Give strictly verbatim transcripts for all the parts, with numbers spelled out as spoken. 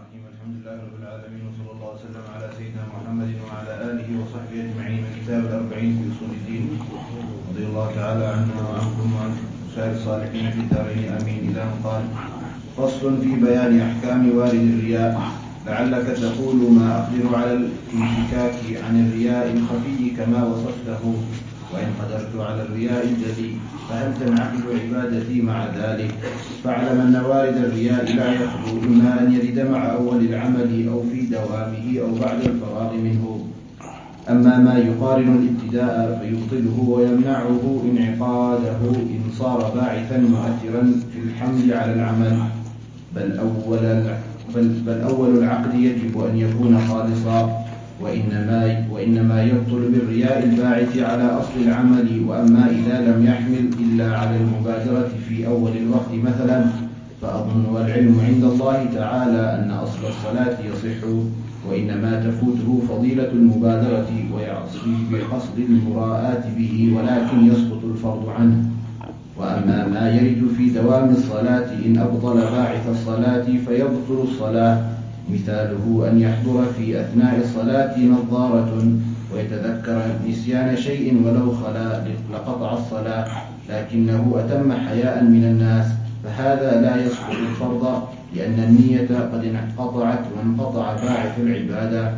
الرحيم. الحمد لله رب العالمين، وصلى الله وسلم على سيدنا محمد وعلى آله وصحبه أجمعين. كتاب الأربعين في أصول الدين، رضي الله تعالى عنا وعنكم وعن سائر الصالحين في الدارين آمين. إلى أن قال: فصل في بيان أحكام وارد الرياء. لعلك تقول: ما أقدر على الانفكاك عن الرياء الخفي كما وصفته، وإن قدرت على الرياء الجلي، فهل تنعقد عبادتي مع ذلك؟ فاعلم أن وارد الرياء لا يخلو إما أن يرد مع أول العمل أو في دوامه أو بعد الفراغ منه. أما ما يقارن الابتداء فيبطله ويمنعه انعقاده إن صار باعثا مؤثرا في الحمل على العمل، بل أول بل, بل أول العقد يجب أن يكون خالصا، وإنما, وإنما يبطل بالرياء الباعث على أصل العمل. وأما إذا لم يحمل إلا على المبادرة في أول الوقت مثلا، فأظن والعلم عند الله تعالى أن أصل الصلاة يصح، وإنما تفوته فضيلة المبادرة ويعصي بقصد المراءة به، ولكن يسقط الفرض عنه. وأما ما يرد في دوام الصلاة إن أبطل باعث الصلاة فيبطل الصلاة، مثاله أن يحضر في أثناء الصلاة نظارة ويتذكر نسيان شيء ولو خلا لقطع الصلاة، لكنه أتم حياء من الناس، فهذا لا يسقط الفرض، لأن النية قد انقطعت وانقطع باعث العبادة.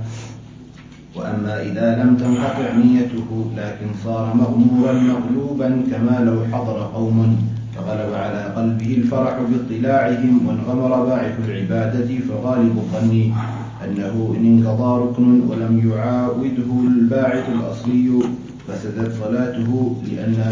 وأما إذا لم تنقطع نيته لكن صار مغمورا مغلوبا، كما لو حضر قوم فغلب على قلبه الفرح باطلاعهم وانغمر باعث العبادة، فغالب الظن أنه إن انقضى ركن ولم يعاوده الباعث الأصلي فسدت صلاته، لأنها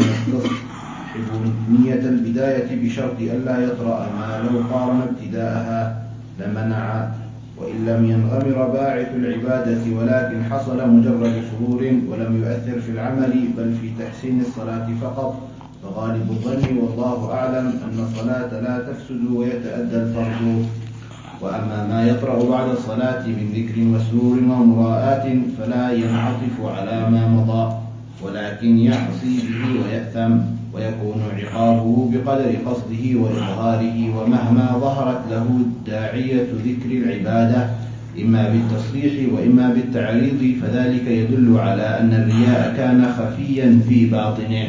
تستصحب نية البداية بشرط ألا يطرأ ما لو قارن ابتداءها لمنع. وإن لم ينغمر باعث العبادة ولكن حصل مجرد سرور ولم يؤثر في العمل بل في تحسين الصلاة فقط، فغالب الظن والله أعلم أن الصلاة لا تفسد ويتأدى الفرض. وأما ما يطرأ بعد الصلاة من ذكر وسرور ومراءات فلا ينعطف على ما مضى، ولكن يعصي به ويأثم، ويكون عقابه بقدر قصده وإظهاره. ومهما ظهرت له داعية ذكر العبادة إما بالتصريح وإما بالتعريض فذلك يدل على أن الرياء كان خفيا في باطنه.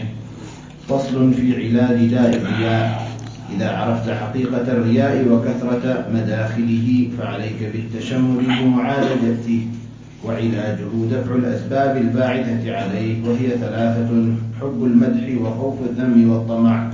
فصل في علاج داء الرياء. إذا عرفت حقيقة الرياء وكثرة مداخله فعليك بالتشمر بمعالجته، وعلاجه دفع الأسباب الباعثة عليه، وهي ثلاثة: حب المدح وخوف الذم والطمع.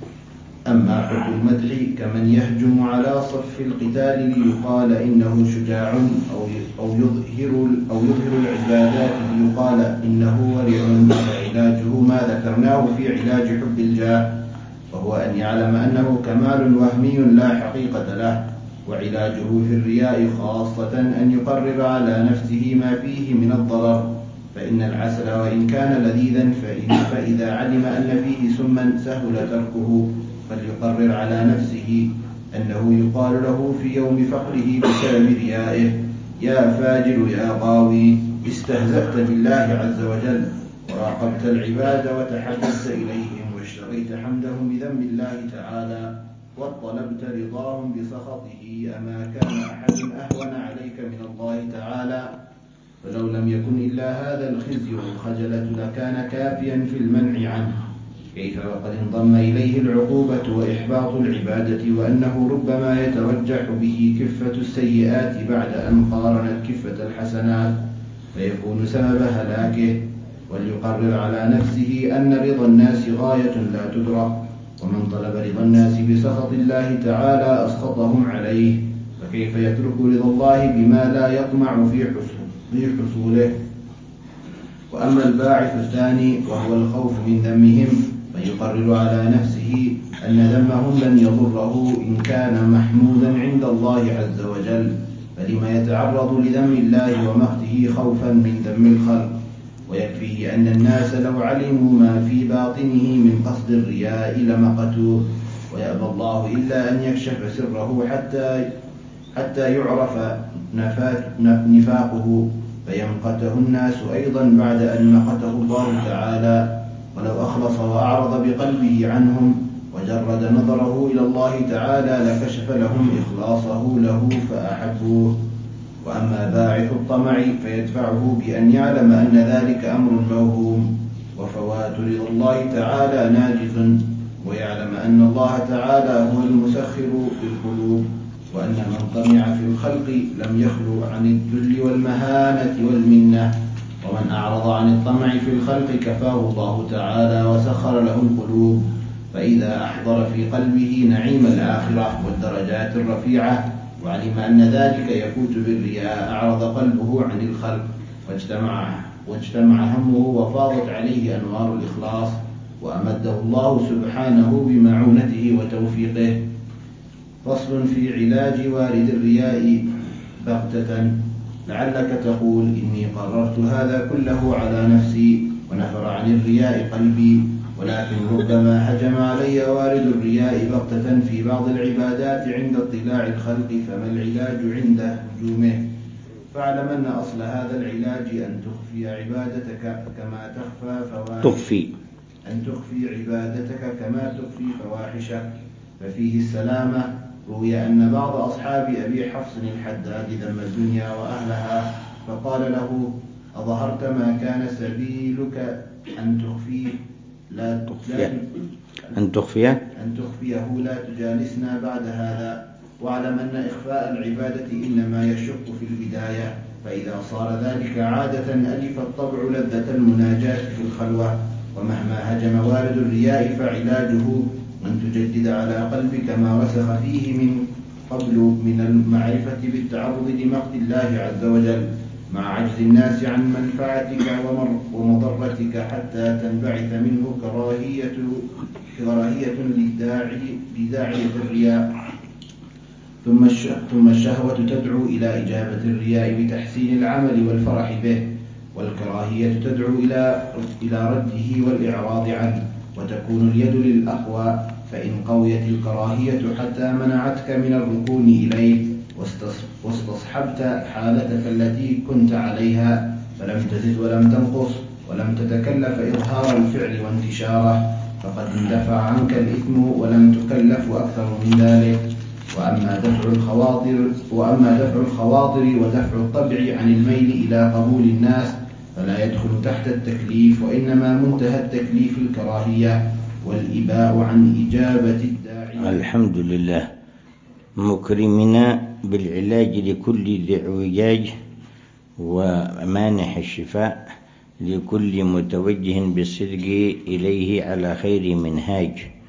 أما حب المدح كمن يهجم على صف القتال ليقال إنه شجاع، أو يظهر, أو يظهر العبادات ليقال إنه ورع، فعلاجه ما ذكرناه في علاج حب الجاه، وهو أن يعلم أنه كمال وهمي لا حقيقة له. وعلاجه في الرياء خاصة أن يقرر على نفسه ما فيه من الضرر، فإن العسل وإن كان لذيذا فإذا علم أن فيه سما سهل تركه، فليقرر على نفسه أنه يقال له في يوم فقره بسبب ريائه: يا فاجر يا غاوي، استهزأت بالله عز وجل، وراقبت العباد وتحدثت إليهم، واشتريت حمدهم بذنب الله تعالى، وطلبت رضاهم بسخطه. أما كان أحد أهون عليك من الله تعالى؟ فلو لم يكن إلا هذا الخزي والخجلة لكان كافيا في المنع عنه، كيف وقد انضم إليه العقوبة وإحباط العبادة، وأنه ربما يترجح به كفة السيئات بعد أن قارنت كفة الحسنات فيكون سبب هلاكه. وليقرر على نفسه أن رضا الناس غاية لا تدرك، ومن طلب رضا الناس بسخط الله تعالى أسخطهم عليه، فكيف يترك رضا الله بما لا يطمع في حصوله؟ وأما الباعث الثاني وهو الخوف من ذمهم فيقرر على نفسه أن ذمهم لن يضره إن كان محمودا عند الله عز وجل، فلما يتعرض لذم الله ومقته خوفا من ذم الخلق؟ ويكفيه أن الناس لو علموا ما في باطنه من قصد الرياء لمقتوه، ويأبى الله إلا أن يكشف سره حتى حتى يعرف نفاقه فيمقته الناس أيضا بعد أن مقته الله تعالى. ولو أخلص وأعرض بقلبه عنهم وجرد نظره إلى الله تعالى لكشف لهم إخلاصه له فأحبوه. وأما باعث الطمع فيدفعه بأن يعلم أن ذلك أمر موهوم وفوات رضا الله تعالى ناجز، ويعلم أن الله تعالى هو المسخر للقلوب، وأن من طمع في الخلق لم يخلو عن الذل والمهانة والمنة، ومن أعرض عن الطمع في الخلق كفاه الله تعالى وسخر له القلوب. فإذا أحضر في قلبه نعيم الآخرة والدرجات الرفيعة وعلم أن ذلك يفوت بالرياء أعرض قلبه عن الخلق واجتمع, واجتمع همه وفاضت عليه أنوار الإخلاص، وأمده الله سبحانه بمعونته وتوفيقه. فصل في علاج وارد الرياء بغتة. لعلك تقول إني قررت هذا كله على نفسي ونفر عن الرياء قلبي، ولكن ربما هجم علي وارد الرياء بغتة في بعض العبادات عند اطلاع الخلق، فما العلاج عند هجومه؟ فاعلم أن أصل هذا العلاج أن تخفي عبادتك كما تخفى فواحشك تخفي أن تخفي عبادتك كما تخفي فواحشك، ففيه السلامة. روي أن بعض أصحاب أبي حفص الحداد ذم الدنيا وأهلها فقال له: أظهرت ما كان سبيلك أن تخفيه لا تخفيه أن تخفيه أن تخفيه لا تجالسنا بعد هذا. واعلم أن إخفاء العبادة إنما يشق في البداية، فإذا صار ذلك عادة ألف الطبع لذة المناجاة في الخلوة. ومهما هجم وارد الرياء فعلاجه أن تجدد على قلبك ما رسخ فيه من قبل من المعرفة بالتعرض لمقت الله عز وجل، مع عجز الناس عن منفعتك ومضرتك، حتى تنبعث منه كراهية كراهية لداعية الرياء. ثم ثم الشهوة تدعو إلى إجابة الرياء بتحسين العمل والفرح به، والكراهية تدعو إلى إلى رده والإعراض عنه، وتكون اليد للأقوى. فإن قويت الكراهية حتى منعتك من الركون إليه واستصحبت حالتك التي كنت عليها، فلم تزد ولم تنقص ولم تتكلف إظهار الفعل وانتشاره، فقد اندفع عنك الإثم ولم تكلف أكثر من ذلك. وأما دفع الخواطر وأما دفع الخواطر ودفع الطبع عن الميل إلى قبول الناس فلا يدخل تحت التكليف، وإنما منتهى التكليف الكراهية والإباء عن إجابة الداعي. الحمد لله مكرمنا بالعلاج لكل ذي اعوجاج ومانح الشفاء لكل متوجه بالصدق إليه على خير منهاج،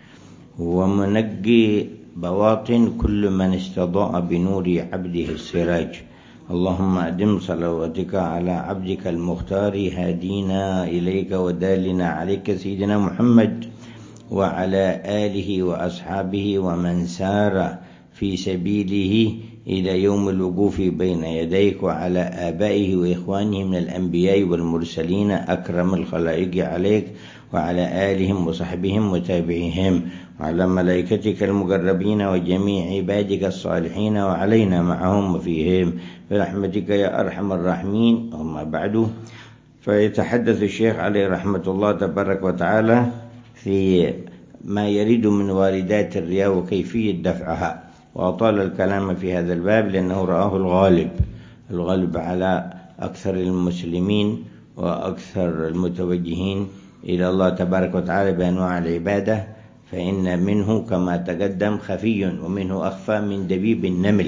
ومنقي بواطن كل من استضاء بنور عبده السراج. اللهم أدم صلواتك على عبدك المختار هادينا إليك ودالنا عليك سيدنا محمد وعلى آله وأصحابه ومن سار في سبيله إلى يوم الوقوف بين يديك، وعلى آبائه وإخوانه من الأنبياء والمرسلين أكرم الخلائق عليك، وعلى آلهم وصحبهم وتابعيهم، وعلى ملائكتك المقربين وجميع عبادك الصالحين، وعلينا معهم وفيهم برحمتك يا أرحم الراحمين. وما بعد، فيتحدث الشيخ عليه رحمة الله تبارك وتعالى في ما يريد من واردات الرياء وكيفية دفعها، وأطال الكلام في هذا الباب لأنه رآه الغالب الغالب على أكثر المسلمين وأكثر المتوجهين إلى الله تبارك وتعالى بأنواع العبادة، فإن منه كما تقدم خفي ومنه أخفى من دبيب النمل،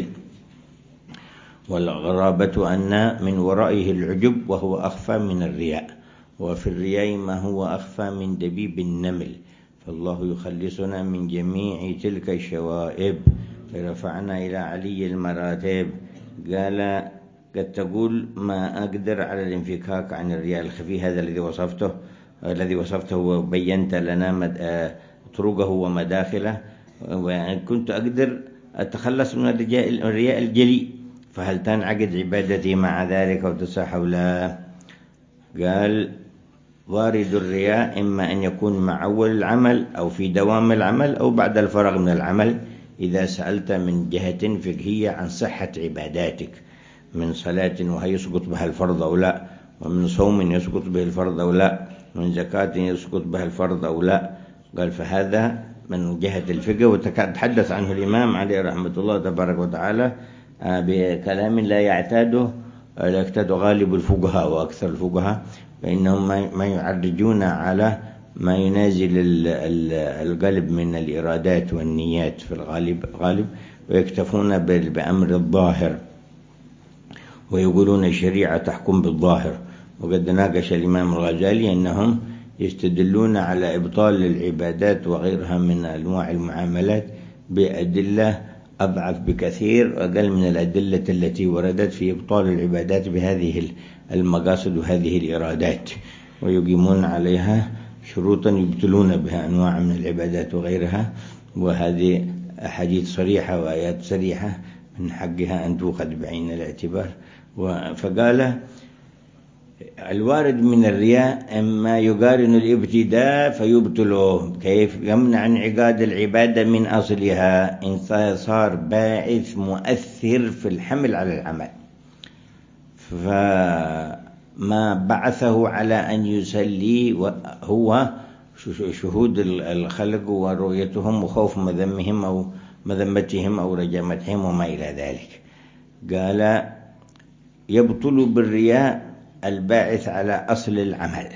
والغرابة أن من ورائه العجب وهو أخفى من الرياء، وفي الرياء ما هو أخفى من دبيب النمل. فالله يخلصنا من جميع تلك الشوائب، فرفعنا إلى علي المراتب. قال: قد تقول ما أقدر على الانفكاك عن الرياء الخفي، هذا الذي وصفته الذي وصفته وبينت لنا طرقه ومداخله، وكنت أقدر أتخلص من الرياء الجلي، فهل تنعقد عبادتي مع ذلك وتصح أو لا؟ قال: وارد الرياء إما أن يكون مع أول العمل أو في دوام العمل أو بعد الفراغ من العمل، إذا سألت من جهة فقهية عن صحة عباداتك من صلاة وهي يسقط بها الفرض أو لا، ومن صوم يسقط به الفرض أو لا، من زكاة يسقط بها الفرض أو لا. قال: فهذا من جهة الفقه، وتحدث عنه الإمام عليه رحمة الله تبارك وتعالى بكلام لا يعتاده لا يعتاد غالب الفقهاء وأكثر الفقهاء، فإنهم ما يعرجون على ما ينازل القلب من الإرادات والنيات في الغالب غالب، ويكتفون بأمر الظاهر، ويقولون الشريعة تحكم بالظاهر. وقد ناقش الإمام الغزالي أنهم يستدلون على إبطال العبادات وغيرها من أنواع المعاملات بأدلة أضعف بكثير وأقل من الأدلة التي وردت في إبطال العبادات بهذه المقاصد وهذه الإرادات، ويقيمون عليها شروطا يبطلون بها أنواع من العبادات وغيرها، وهذه أحاديث صريحة وآيات صريحة من حقها أن تؤخذ بعين الاعتبار. فقال الوارد من الرياء إما يقارن الابتداء فيبطله، كيف يمنع انعقاد العبادة من أصلها إن صار باعث مؤثر في الحمل على العمل، فما بعثه على أن يسلي هو شهود الخلق ورؤيتهم وخوف مذمهم أو مذمتهم أو رجمتهم وما إلى ذلك. قال يبطل بالرياء الباعث على أصل العمل،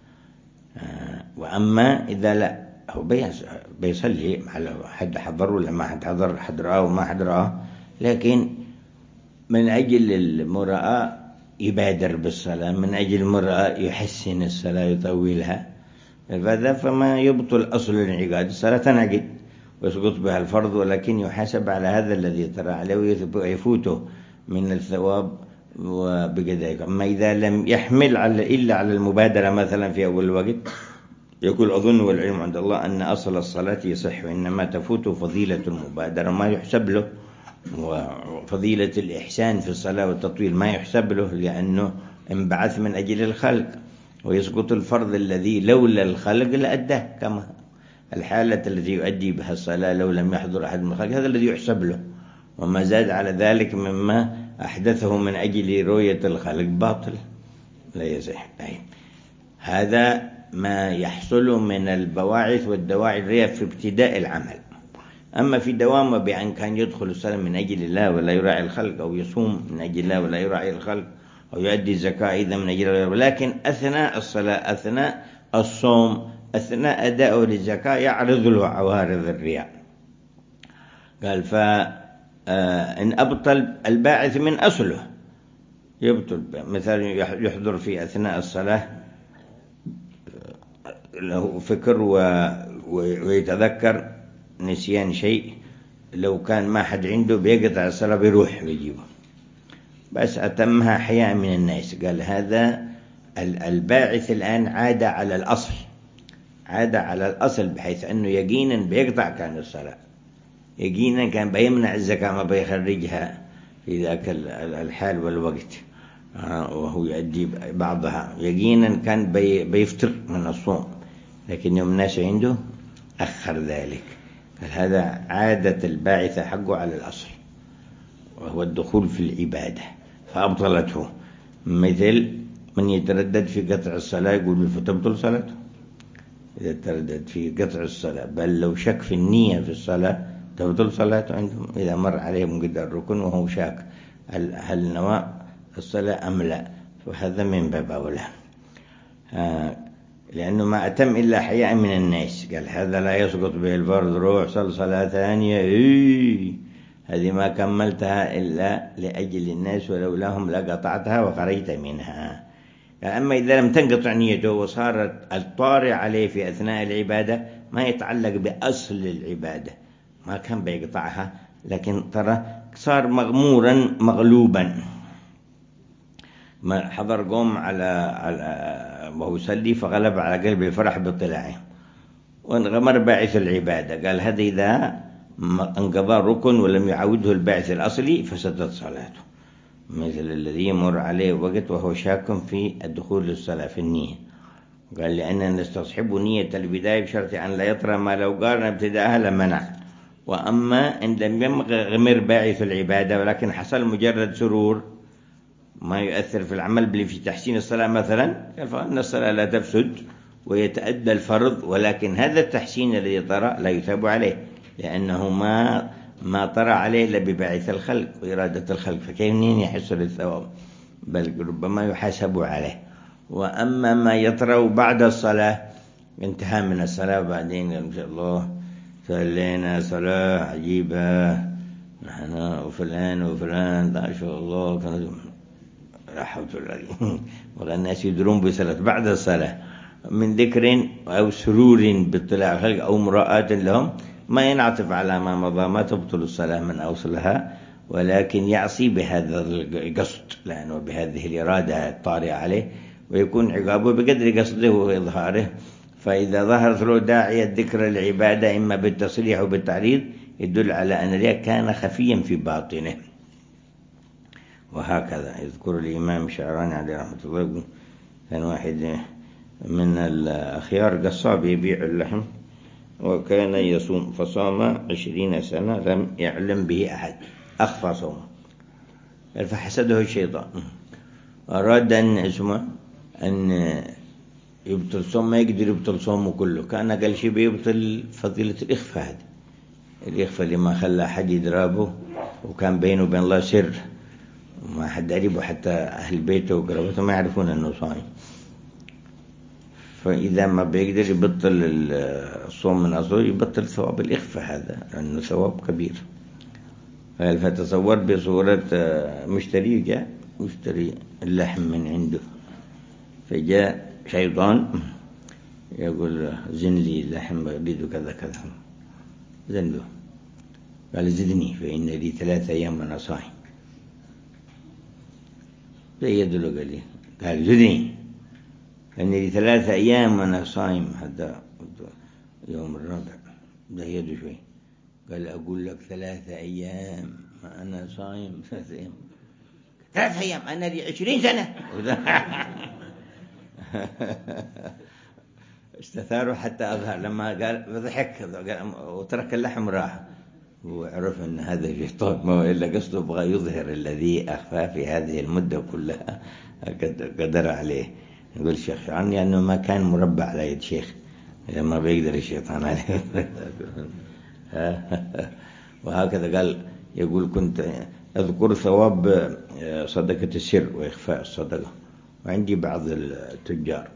وأما إذا لا هو بيصلي على حد حضر ولا ما حد حضر، حد رأى وما حد رأى، لكن من أجل المرأة يبادر بالصلاة، من أجل المرأة يحسن الصلاة يطولها، فذا فما يبطل أصل الانعقاد، الصلاة تنعقد ويسقط بها الفرض، ولكن يحاسب على هذا الذي ترى عليه ويفوته من الثواب وبكذلك. أما إذا لم يحمل على إلا على المبادرة مثلا في أول الوقت، يقول أظن والعلم عند الله أن أصل الصلاة يصح، وإنما تفوت فضيلة المبادرة ما يحسب له، وفضيلة الإحسان في الصلاة والتطويل ما يحسب له، لأنه انبعث من أجل الخلق، ويسقط الفرض الذي لولا الخلق لأداه، كما الحالة التي يؤدي بها الصلاة لو لم يحضر أحد من الخلق، هذا الذي يحسب له، وما زاد على ذلك مما أحدثه من أجل رؤية الخلق باطل لا يصح. هذا ما يحصل من البواعث والدواعي الرياء في ابتداء العمل. أما في دوامه بأن كان يدخل الصلاة من أجل الله ولا يراعي الخلق، أو يصوم من أجل الله ولا يراعي الخلق، أو يؤدي الزكاة إذا من أجل الله، ولكن أثناء الصلاة أثناء الصوم أثناء أدائه للزكاة يعرض له عوارض الرياء. قال فإن أبطل الباعث من أصله يبطل، مثلا يحضر في أثناء الصلاة له فكر ويتذكر نسيان شيء، لو كان ما حد عنده بيقطع الصلاة بيروح ويجيبه، بس أتمها حياء من الناس. قال هذا الباعث الآن عاد على الأصل، عاد على الأصل بحيث أنه يقينا بيقطع كان الصلاة، يقينا كان بيمنع الزكاة ما بيخرجها في ذاك الحال والوقت، وهو يؤدي بعضها، يقينا كان بيفتر من الصوم، لكن يوم الناس عنده أخر ذلك. قال هذا عادة الباعث حقه على الأصل، وهو الدخول في العبادة فأبطلته، مثل من يتردد في قطع الصلاة يقول فتبطل صلاته، إذا تردد في قطع الصلاة، بل لو شك في النية في الصلاة تبطل صلاته عندهم، إذا مر عليهم قدر الركن وهو شاك هل نوى الصلاة أم لا، فهذا من باب أولى، آه لأنه ما أتم إلا حياء من الناس. قال هذا لا يسقط به الفرض، روح صل صلاة ثانية، إيه هذه ما كملتها إلا لأجل الناس ولولاهم لقطعتها وخرجت منها. يعني أما إذا لم تنقطع نيته وصارت الطارئ عليه في أثناء العبادة ما يتعلق بأصل العبادة، ما كان بيقطعها، لكن ترى صار مغمورا مغلوبا، ما حضر قوم على على وهو يصلي فغلب على قلب الفرح باطلاعه وانغمر باعث العبادة. قال هذا إذا انقضى ركن ولم يعوده الباعث الأصلي فسدت صلاته، مثل الذي يمر عليه وقت وهو شاك في الدخول للصلاة في النية. قال لأننا نستصحب نية البداية بشرط أن لا يطرى ما لو قارن ابتداءها لمنع. وأما إن لم يغمر باعث العبادة ولكن حصل مجرد سرور ما يؤثر في العمل بل في تحسين الصلاة مثلا، قال فإن الصلاة لا تفسد ويتأدى الفرض، ولكن هذا التحسين الذي طرأ لا يثاب عليه، لأنه ما ما طرأ عليه إلا ببعث الخلق وإرادة الخلق، فكيف يحصل الثواب؟ بل ربما يحاسب عليه. وأما ما يطرأ بعد الصلاة، انتهى من الصلاة بعدين إن شاء الله صلينا صلاة عجيبة نحن وفلان وفلان ما شاء الله كانوا لا حول ولا قوة، والناس يدرون بصلاة بعد الصلاة من ذكر أو سرور باطلاع الخلق أو مراءة لهم، ما ينعطف على ما مضى، ما تبطل الصلاة من أوصلها، ولكن يعصي بهذا القصد لأنه بهذه الإرادة الطارئة عليه، ويكون عقابه بقدر قصده وإظهاره. فإذا ظهرت له داعية ذكر العبادة إما بالتصريح وبالتعريض يدل على أن ذلك كان خفيا في باطنه. وهكذا يذكر الإمام الشعراني عليه رحمة الله، كان واحد من الأخيار قصاب يبيع اللحم، وكان يصوم فصام عشرين سنة لم يعلم به أحد، أخفى صومه، فحسده الشيطان، أراد أن اسمه أن يبطل صوم، ما يقدر يبطل صومه كله، كان قال شيء بيبطل فضيلة الإخفاء. هذا الإخفاء اللي ما خلى حد يدرابه، وكان بينه وبين الله سر، ما حد قريبه، حتى أهل بيته وقرابته ما يعرفون أنه صايم. فإذا ما بيقدر يبطل الصوم من أصله يبطل ثواب الإخفاء، هذا لأنه ثواب كبير. فتصور بصورة مشتري، جاء مشتري اللحم من عنده، فجاء شيطان يقول زن لي اللحم أريد كذا كذا، زن له، قال زدني فإن لي ثلاثة أيام وأنا صايم. زيد له قال لي، قال زدني فإن لي ثلاثة أيام وأنا صايم، هذا يوم الرابع. زيد شوي، قال أقول لك ثلاثة أيام وأنا صايم، ثلاثة أيام ثلاثة أيام أنا لي عشرين سنة. استثاروا حتى أظهر، لما قال ضحك وترك اللحم راح، وعرف أن هذا شيطان، ما إلا قصده بغى يظهر الذي أخفى في هذه المدة كلها قدر عليه. يقول الشيخ عني أنه ما كان مربع على يد شيخ، ما بيقدر الشيطان عليه. وهكذا قال، يقول كنت أذكر ثواب صدقة السر وإخفاء الصدقة، وعندي بعض التجار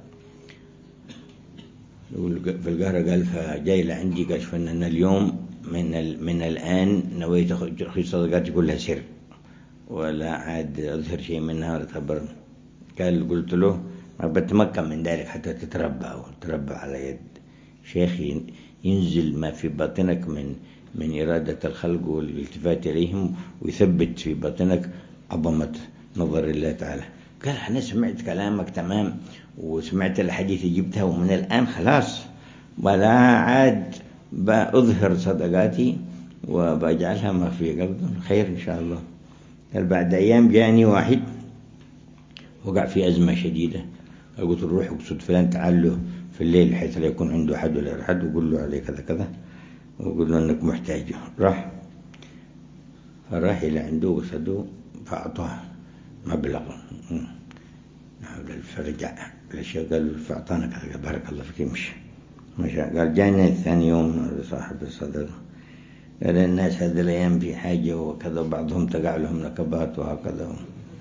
في القاهرة، قال فجاي لعندي قال فإن اليوم من من الآن نويت أخذ صدقاتي كلها سر، ولا عاد أظهر شيء منها ولا تخبرني. قال قلت له ما بتمكن من ذلك حتى تتربى وتربى على يد شيخ ينزل ما في باطنك من من إرادة الخلق والالتفات إليهم، ويثبت في باطنك عظمة نظر الله تعالى. قال أنا سمعت كلامك تمام، وسمعت الحديث جبتها، ومن الآن خلاص ولا عاد بأظهر صدقاتي وبجعلها ما في قلبي، خير إن شاء الله. قال بعد أيام جاني واحد وقع في أزمة شديدة، قلت روح وقصد فلان تعال له في الليل حيث لا يكون عنده حد ولا أحد، وقول له عليه كذا كذا، وقول له أنك محتاج. راح فراح إلى عنده وصدوه فأعطاه مبلغ، فرجع الشيخ قال له فأعطانا كذا، بارك الله فيك، مش مش قال جاني الثاني يوم صاحب الصدقة، قال الناس هذه الأيام في حاجة وكذا، بعضهم تقع لهم نكبات وهكذا،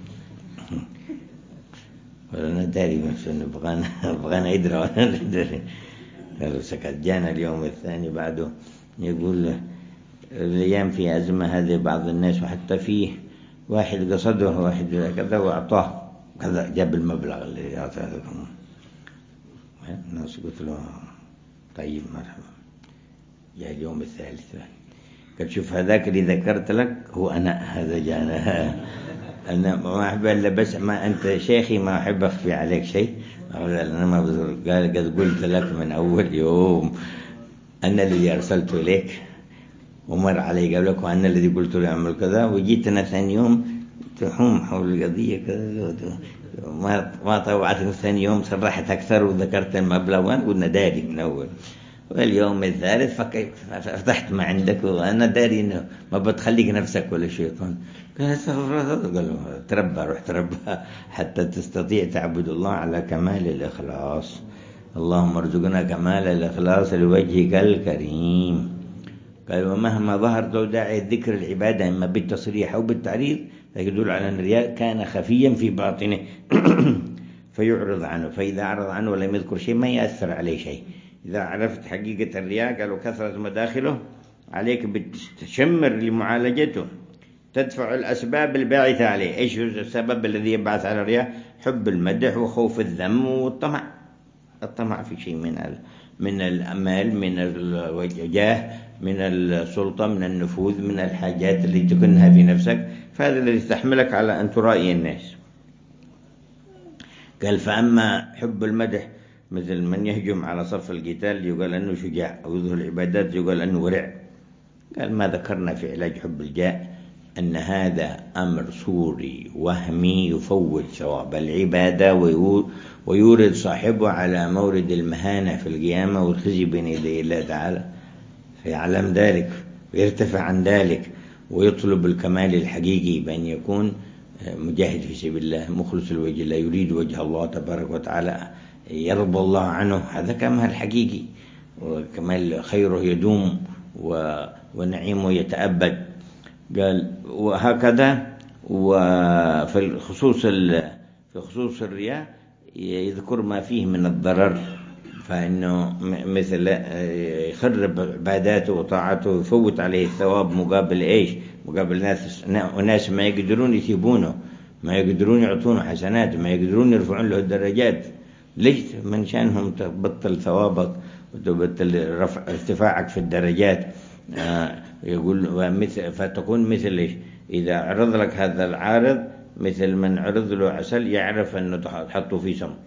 وأنا داري بس إنه بغانا بغانا يدرى وأنا ندري. قالوا سكت. جانا اليوم الثاني بعده يقول الأيام في أزمة هذه بعض الناس، وحتى فيه واحد قصده واحد كذا وأعطاه كذا، جاب المبلغ اللي أعطاه لكم. الناس قلت له طيب مرحبا. جاء اليوم الثالث قال شوف هذاك اللي ذكرت لك هو أنا، هذا جانا أنا ما أحب إلا بس ما أنت شيخي ما أحب أخفي عليك شيء. أنا ما بزر. قال قد قلت لك من أول يوم أنا الذي أرسلت إليك ومر علي قبلك، وأنا الذي قلت له أعمل كذا، وجيت أنا ثاني يوم تحوم حول القضية كذا، ما ما طوعتني. ثاني يوم صرحت أكثر وذكرت المبلغ، وأنا قلنا داري من أول. واليوم الثالث فتحت ما عندك، وأنا داري إنه ما بتخليك نفسك ولا شيطان. قال تربى، روح تربى حتى تستطيع تعبد الله على كمال الإخلاص. اللهم ارزقنا كمال الإخلاص لوجهك الكريم. قال ومهما ظهر لو داعي ذكر العبادة إما بالتصريح أو بالتعريض فيدل على أن الرياء كان خفيا في باطنه فيعرض عنه، فإذا أعرض عنه ولم يذكر شيء ما يأثر عليه شيء. إذا عرفت حقيقة الرياء قالوا كثرة مداخله عليك بتشمر لمعالجته، تدفع الأسباب الباعثة عليه. إيش السبب الذي يبعث على الرياء؟ حب المدح وخوف الذم والطمع. الطمع في شيء من من الأمال، من الوجاه، من السلطة، من النفوذ، من الحاجات اللي تكنها في نفسك، فهذا الذي يستحملك على أن ترائي الناس. قال فأما حب المدح مثل من يهجم على صف القتال يقال أنه شجاع، أو يظهر العبادات يقال أنه ورع. قال ما ذكرنا في علاج حب الجاه أن هذا أمر صوري وهمي يفوت ثواب العبادة ويورد صاحبه على مورد المهانة في القيامة والخزي بين يدي الله تعالى، فيعلم ذلك ويرتفع عن ذلك ويطلب الكمال الحقيقي بأن يكون مجاهد في سبيل الله مخلص الوجه الله يريد وجه الله تبارك وتعالى يرضى الله عنه. هذا كمال حقيقي، وكمال خيره يدوم ونعيمه يتأبد. قال وهكذا. وفي خصوص في خصوص الرياء يذكر ما فيه من الضرر، فإنه مثل يخرب عباداته وطاعته، يفوت عليه الثواب مقابل إيش؟ مقابل ناس وناس ما يقدرون يثيبونه، ما يقدرون يعطونه حسنات، ما يقدرون يرفعون له الدرجات. ليش؟ من شأنهم تبطل ثوابك وتبطل رفع ارتفاعك في الدرجات. آه يقول ومثل فتكون مثل إيش؟ إذا عرض لك هذا العارض مثل من عرض له عسل يعرف أنه تحطه فيه سم،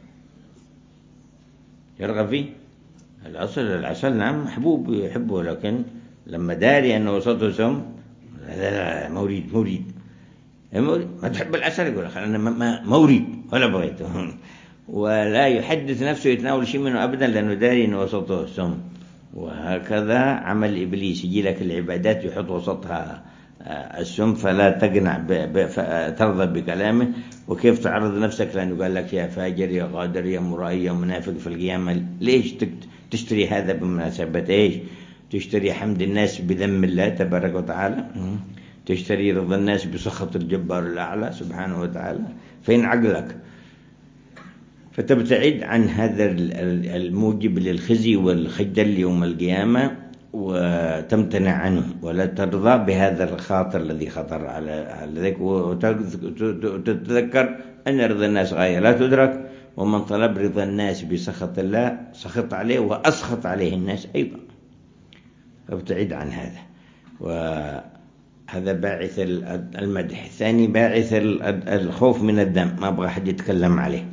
يرغب فيه. الأصل العسل نعم محبوب يحبه، لكن لما داري أنه وسطه سم لا لا موريد موريد ما تحب العسل يقول أنا ما موريد ولا بغيته ولا يحدث نفسه يتناول شيء منه أبدا لأنه داري أنه وسطه سم. وهكذا عمل إبليس، يجي لك العبادات يحط وسطها السم فلا تقنع ترضى بكلامه. وكيف تعرض نفسك لأنه قال لك يا فاجر يا غادر يا مرائي يا منافق في القيامة؟ ليش تشتري هذا بمناسبة إيش؟ تشتري حمد الناس بذم الله تبارك وتعالى، تشتري رضا الناس بسخط الجبار الأعلى سبحانه وتعالى. فين عقلك؟ فتبتعد عن هذا الموجب للخزي والخجل يوم القيامة وتمتنع عنه، ولا ترضى بهذا الخاطر الذي خطر على ذلك، وتتذكر أن رضا الناس غاية لا تدرك، ومن طلب رضا الناس بسخط الله سخط عليه وأسخط عليه الناس أيضا. فابتعد عن هذا. وهذا باعث المدح. الثاني باعث الخوف من الذم، ما أبغى حد يتكلم عليه.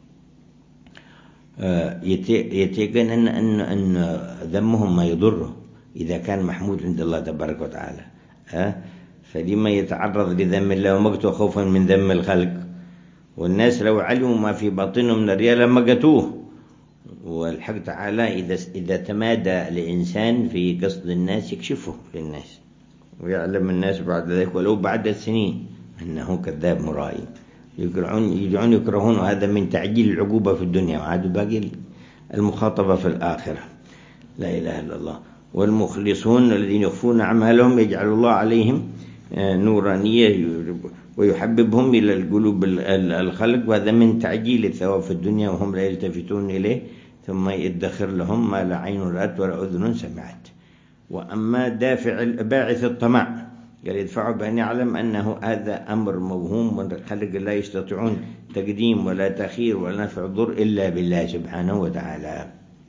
يتيقن أن, أن, أن ذمهم ما يضره إذا كان محمود عند الله تبارك وتعالى. فلما يتعرض لذم الله ومقته خوفا من ذم الخلق. والناس لو علموا ما في باطنهم من الرياء لما قتوه. والحق تعالى إذا, إذا تمادى لإنسان في قصد الناس يكشفه للناس ويعلم الناس بعد ذلك ولو بعد السنين أنه كذاب مرائي. يقرعون يجعون يكرهون، وهذا من تعجيل العقوبة في الدنيا، وعاد باقي المخاطبة في الآخرة. لا إله إلا الله. والمخلصون الذين يخفون أعمالهم يجعل الله عليهم نورانية ويحببهم إلى القلوب الخلق، وهذا من تعجيل الثواب في الدنيا وهم لا يلتفتون إليه، ثم يدخر لهم ما لا عين رأت ولا أذن سمعت. وأما دافع باعث الطمع قال يدفعه بأن يعلم أنه هذا أمر موهوم والخلق لا يستطيعون تقديم ولا تأخير ولا نفع ضر إلا بالله سبحانه وتعالى.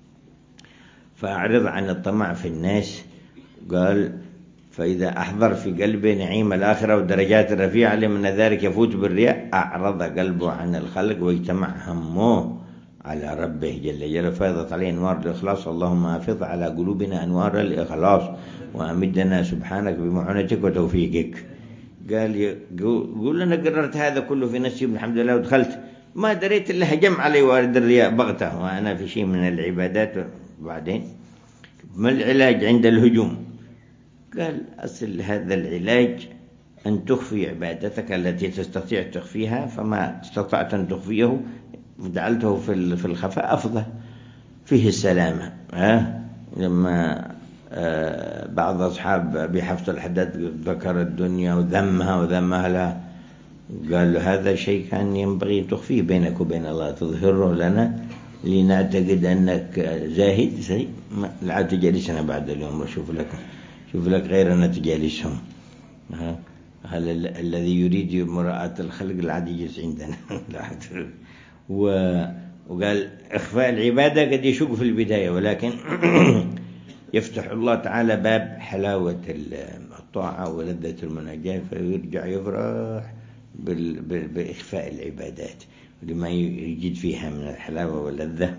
فأعرض عن الطمع في الناس. قال فإذا أحضر في قلبه نعيم الآخرة والدرجات الرفيعة علم أن ذلك يفوت بالرياء أعرض قلبه عن الخلق واجتمع همه على ربه جل جلاله، فاضت عليه أنوار الإخلاص. اللهم أفض على قلوبنا أنوار الإخلاص وأمدنا سبحانك بمعونتك وتوفيقك. قال قول لنا قررت هذا كله في نفسي الحمد لله ودخلت ما دريت إلا هجم علي وارد الرياء بغته وأنا في شيء من العبادات. وبعدين ما العلاج عند الهجوم؟ قال أصل هذا العلاج أن تخفي عبادتك التي تستطيع تخفيها، فما استطعت أن تخفيه جعلته في الخفاء أفضل. فيه السلامة. ها لما بعض أصحاب أبي حفص الحداد ذكر الدنيا وذمها وذم أهلها، قال له هذا شيء كان ينبغي أن تخفيه بينك وبين الله، تظهره لنا لنعتقد أنك زاهد. لا تجالسنا بعد اليوم، وشوف لك شوف لك غيرنا تجالسهم. هل الذي يريد مراءة الخلق العادي يجلس عندنا. وقال إخفاء العبادة قد يشق في البداية، ولكن يفتح الله تعالى باب حلاوة الطاعة ولذة المناجاة، فيرجع يفرح بإخفاء العبادات لما يجد فيها من الحلاوة واللذة.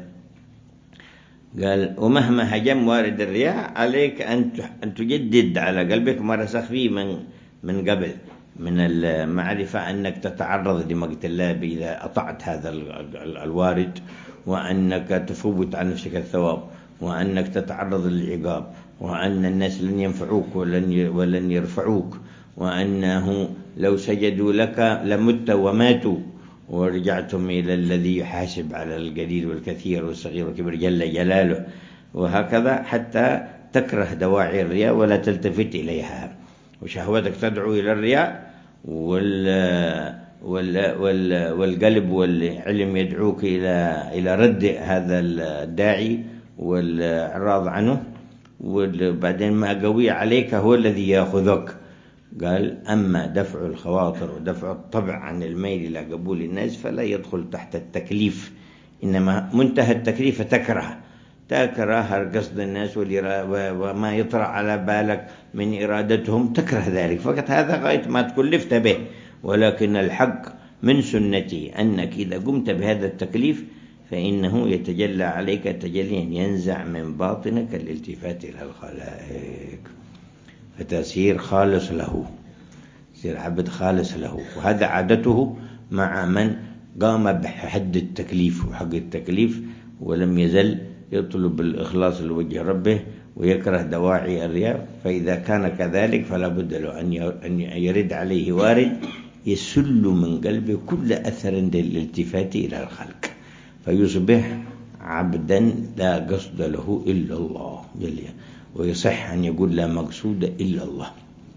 قال ومهما هجم وارد الرياء عليك أن تجدد على قلبك ما رسخ فيه من من قبل من المعرفة أنك تتعرض لمقت الله إذا أطعت هذا الوارد، وأنك تفوت عن نفسك الثواب، وأنك تتعرض للعقاب، وأن الناس لن ينفعوك ولن ولن يرفعوك، وأنه لو سجدوا لك لمت وماتوا ورجعتم إلى الذي يحاسب على القليل والكثير والصغير والكبير جل جلاله. وهكذا حتى تكره دواعي الرياء ولا تلتفت إليها، وشهوتك تدعو إلى الرياء، وال وال وال والقلب والعلم يدعوك إلى إلى رد هذا الداعي والإعراض عنه، وبعدين ما قوي عليك هو الذي يأخذك. قال أما دفع الخواطر ودفع الطبع عن الميل إلى قبول الناس فلا يدخل تحت التكليف، إنما منتهى التكليف تكره تكره قصد الناس وما يطرأ على بالك من إرادتهم، تكره ذلك فقط، هذا غاية ما تكلفت به. ولكن الحق من سنتي أنك إذا قمت بهذا التكليف فإنه يتجلى عليك تجليا ينزع من باطنك الالتفات إلى الخلائق، فتسير خالص له، يصير عبد خالص له. وهذا عادته مع من قام بحد التكليف وحق التكليف ولم يزل يطلب الإخلاص لوجه ربه ويكره دواعي الرياء. فإذا كان كذلك فلا بد له أن يرد عليه وارد يسل من قلبه كل أثر للالتفات إلى الخلق، فيصبح عبدا لا قصد له إلا الله جل، ويصح أن يقول لا مقصود إلا الله،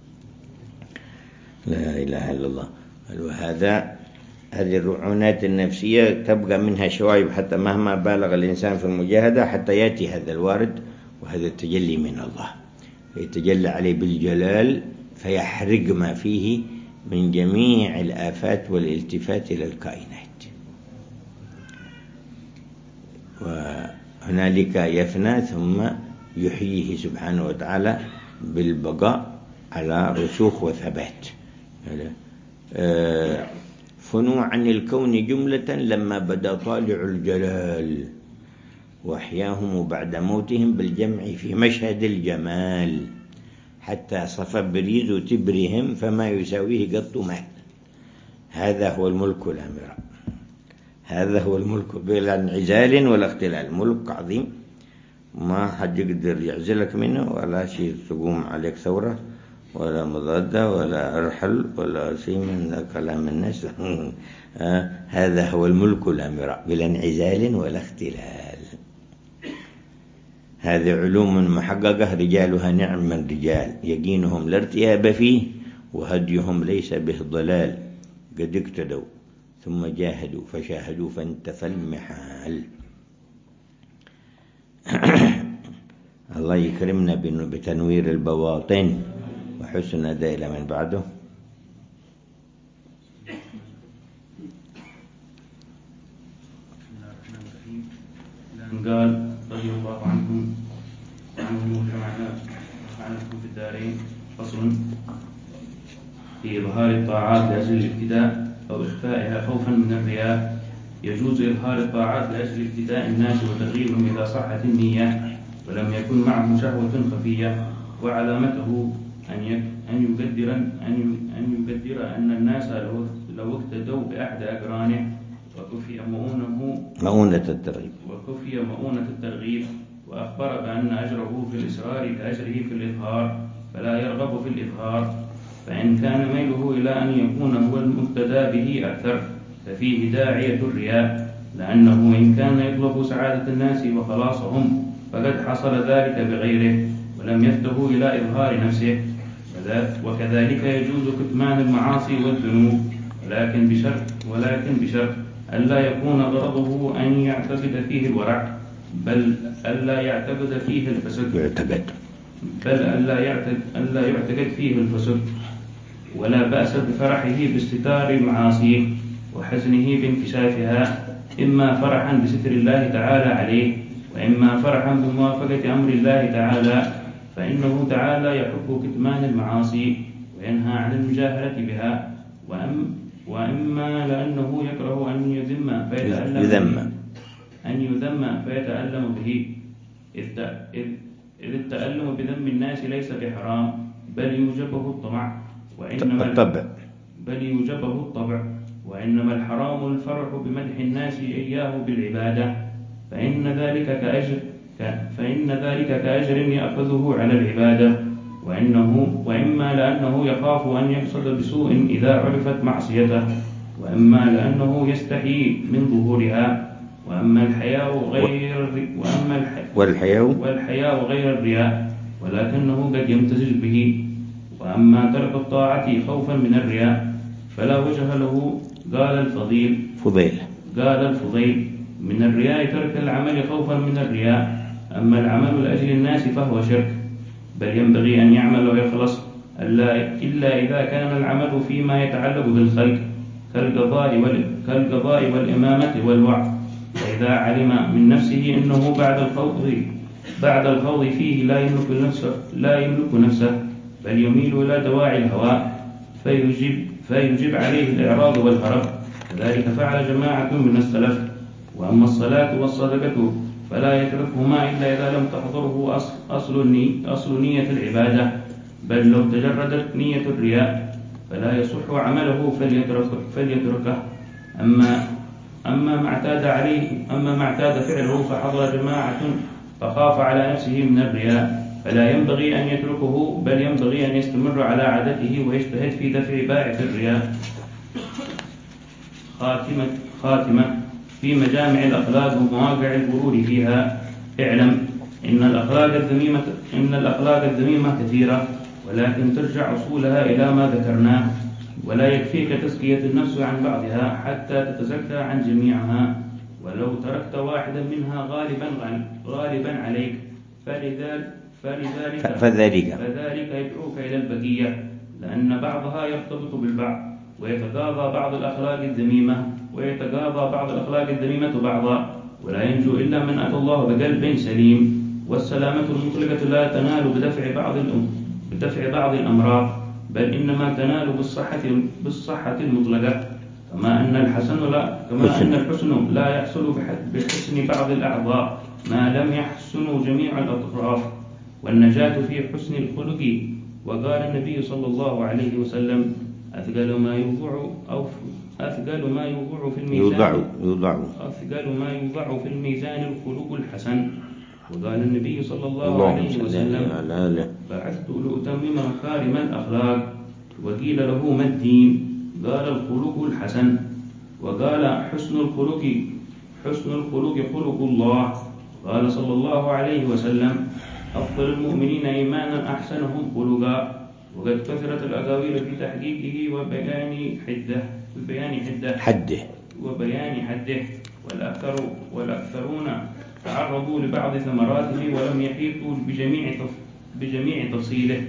لا إله إلا الله. وهذا هذه الرعونات النفسية تبقى منها شوائب حتى مهما بالغ الإنسان في المجاهدة حتى يأتي هذا الوارد وهذا التجلي من الله، فيتجلى عليه بالجلال فيحرق ما فيه من جميع الآفات والالتفات إلى الكائنات. وهنالك يفنى ثم يحييه سبحانه وتعالى بالبقاء على رسوخ وثبات. فنوا عن الكون جملة لما بدا طالع الجلال، وأحياهم بعد موتهم بالجمع في مشهد الجمال، حتى صفى بريز تبرهم فما يساويه قط مال. هذا هو الملك الأمر، هذا هو الملك بلا انعزال ولا اختلال، ملك عظيم ما حد يقدر يعزلك منه، ولا شيء تقوم عليك ثورة ولا مضادة ولا أرحل ولا شيء من كلام الناس. هذا هو الملك الأمر بلا انعزال ولا اختلال. هذه علوم محققة رجالها نعم الرجال، يقينهم لا ارتياب فيه وهديهم ليس به ضلال، قد اقتدوا ثم جاهدوا فشاهدوا فانتفى المحال. الله يكرمنا بتنوير البواطن وحسن أداء إلى من بعده. قال رضي الله عنهم وعنهم جمعنا عنكم في الدارين. فصل في إظهار الطاعات لأجل الابتداء أو إخفائها خوفا من الرياء. يجوز إظهار الطاعات لأجل ابتداء الناس وترغيبهم إذا صحت النية ولم يكن معه شهوة خفية، وعلامته أن أن يقدر أن يقدر أن الناس لو اقتدوا بأحد أقرانه وكفي مؤونه مؤونة الترغيب وكفي مؤونة الترغيب، وأخبر بأن أجره في الإسرار كأجره في الإظهار، فلا يرغب في الإظهار. فإن كان ميله إلى أن يكون هو المقتدى به أكثر ففيه داعية الرياء، لأنه إن كان يطلب سعادة الناس وخلاصهم فقد حصل ذلك بغيره ولم يفته إلى إظهار نفسه. وكذلك يجوز كتمان المعاصي والذنوب، ولكن بشرط ولكن بشرط ألا يكون غرضه أن يعتقد فيه الورع، بل ألا يعتقد فيه الفسد يعتقد بل ألا يعتقد, ألا يعتقد فيه الفسد. ولا بأس بفرحه باستتار معاصيه وحزنه بانكشافها، إما فرحا بستر الله تعالى عليه، وإما فرحا بموافقة أمر الله تعالى، فإنه تعالى يحب كتمان المعاصي وينهى عن المجاهرة بها. وأم وإما لأنه يكره أن يذم فيتألم يذم أن يذم فيتألم به، إذ التألم بذم الناس ليس بحرام، بل يوجبه الطمع وإنما الطبع بل يوجبه الطبع وإنما الحرام الفرح بمدح الناس إياه بالعبادة، فإن ذلك كأجر فإن ذلك كأجر يأخذه على العبادة. وإنه وإما لأنه يخاف أن يقصد بسوء إذا عرفت معصيته، وإما لأنه يستحي من ظهورها. وأما الحياء غير وأما والحياء والحياء غير الرياء ولكنه قد يمتزج به. وأما ترك الطاعة خوفا من الرياء فلا وجه له. قال الفضيل فضيل قال الفضيل من الرياء ترك العمل خوفا من الرياء، أما العمل لأجل الناس فهو شرك، بل ينبغي أن يعمل ويخلص إلا إذا كان العمل فيما يتعلق بالخلق كالقضاء كالقضاء والإمامة والوعظ. وإذا علم من نفسه أنه بعد الخوض بعد الخوض فيه لا يملك نفسه لا يملك نفسه بل يميل إلى دواعي الهوى فيجب فيجب عليه الإعراض والهرب. كذلك فعل جماعة من السلف. وأما الصلاة والصدقة فلا يتركهما إلا إذا لم تحضره أصل أصل نية العبادة، بل لو تجردت نية الرياء فلا يصح عمله فليتركه, فليتركه. أما أما ما اعتاد عليه أما ما اعتاد فعله فحضر جماعة فخاف على نفسه من الرياء فلا ينبغي أن يتركه، بل ينبغي أن يستمر على عادته ويجتهد في دفع باعث الرياء. خاتمة خاتمة في مجامع الأخلاق ومواقع الغرور فيها. اعلم إن الأخلاق الذميمة إن الأخلاق الذميمة كثيرة، ولكن ترجع أصولها إلى ما ذكرناه، ولا يكفيك تزكية النفس عن بعضها حتى تتزكى عن جميعها، ولو تركت واحدا منها غالبا غالبا عليك فلذلك فلذلك فذلك فذلك يدعوك إلى البقية، لأن بعضها يرتبط بالبعض، ويتقاضى بعض الأخلاق الذميمة ويتقاضى بعض الأخلاق الذميمة بعضا، ولا ينجو إلا من أتى الله بقلب سليم. والسلامة المطلقة لا تنال بدفع بعض الأم بدفع بعض الأمراض، بل إنما تنال بالصحة بالصحة المطلقة. كما أن الحسن لا كما أن الحسن لا يحصل بحسن بعض الأعضاء ما لم يحسن جميع الأطراف، والنجاة في حسن الخلق. وقال النبي صلى الله عليه وسلم: أثقل ما يوضع أو أثقل ما يوضع في الميزان يوضع يوضع أثقل ما يوضع في الميزان الخلق الحسن. وقال النبي صلى الله عليه وسلم: بعثت لأتمم مكارم الأخلاق. وقيل له: ما الدين؟ قال: الخلق الحسن. وقال: حسن الخلق حسن الخلق خلق الله. قال صلى الله عليه وسلم: أفضل المؤمنين إيمانا أحسنهم خلقا. وقد كثرت الأقاويل في تحقيقه وبيان حده وبيان حده حده وبيان حده والأكثر والأكثرون تعرضوا لبعض ثمراته ولم يحيطوا بجميع بجميع تفصيله.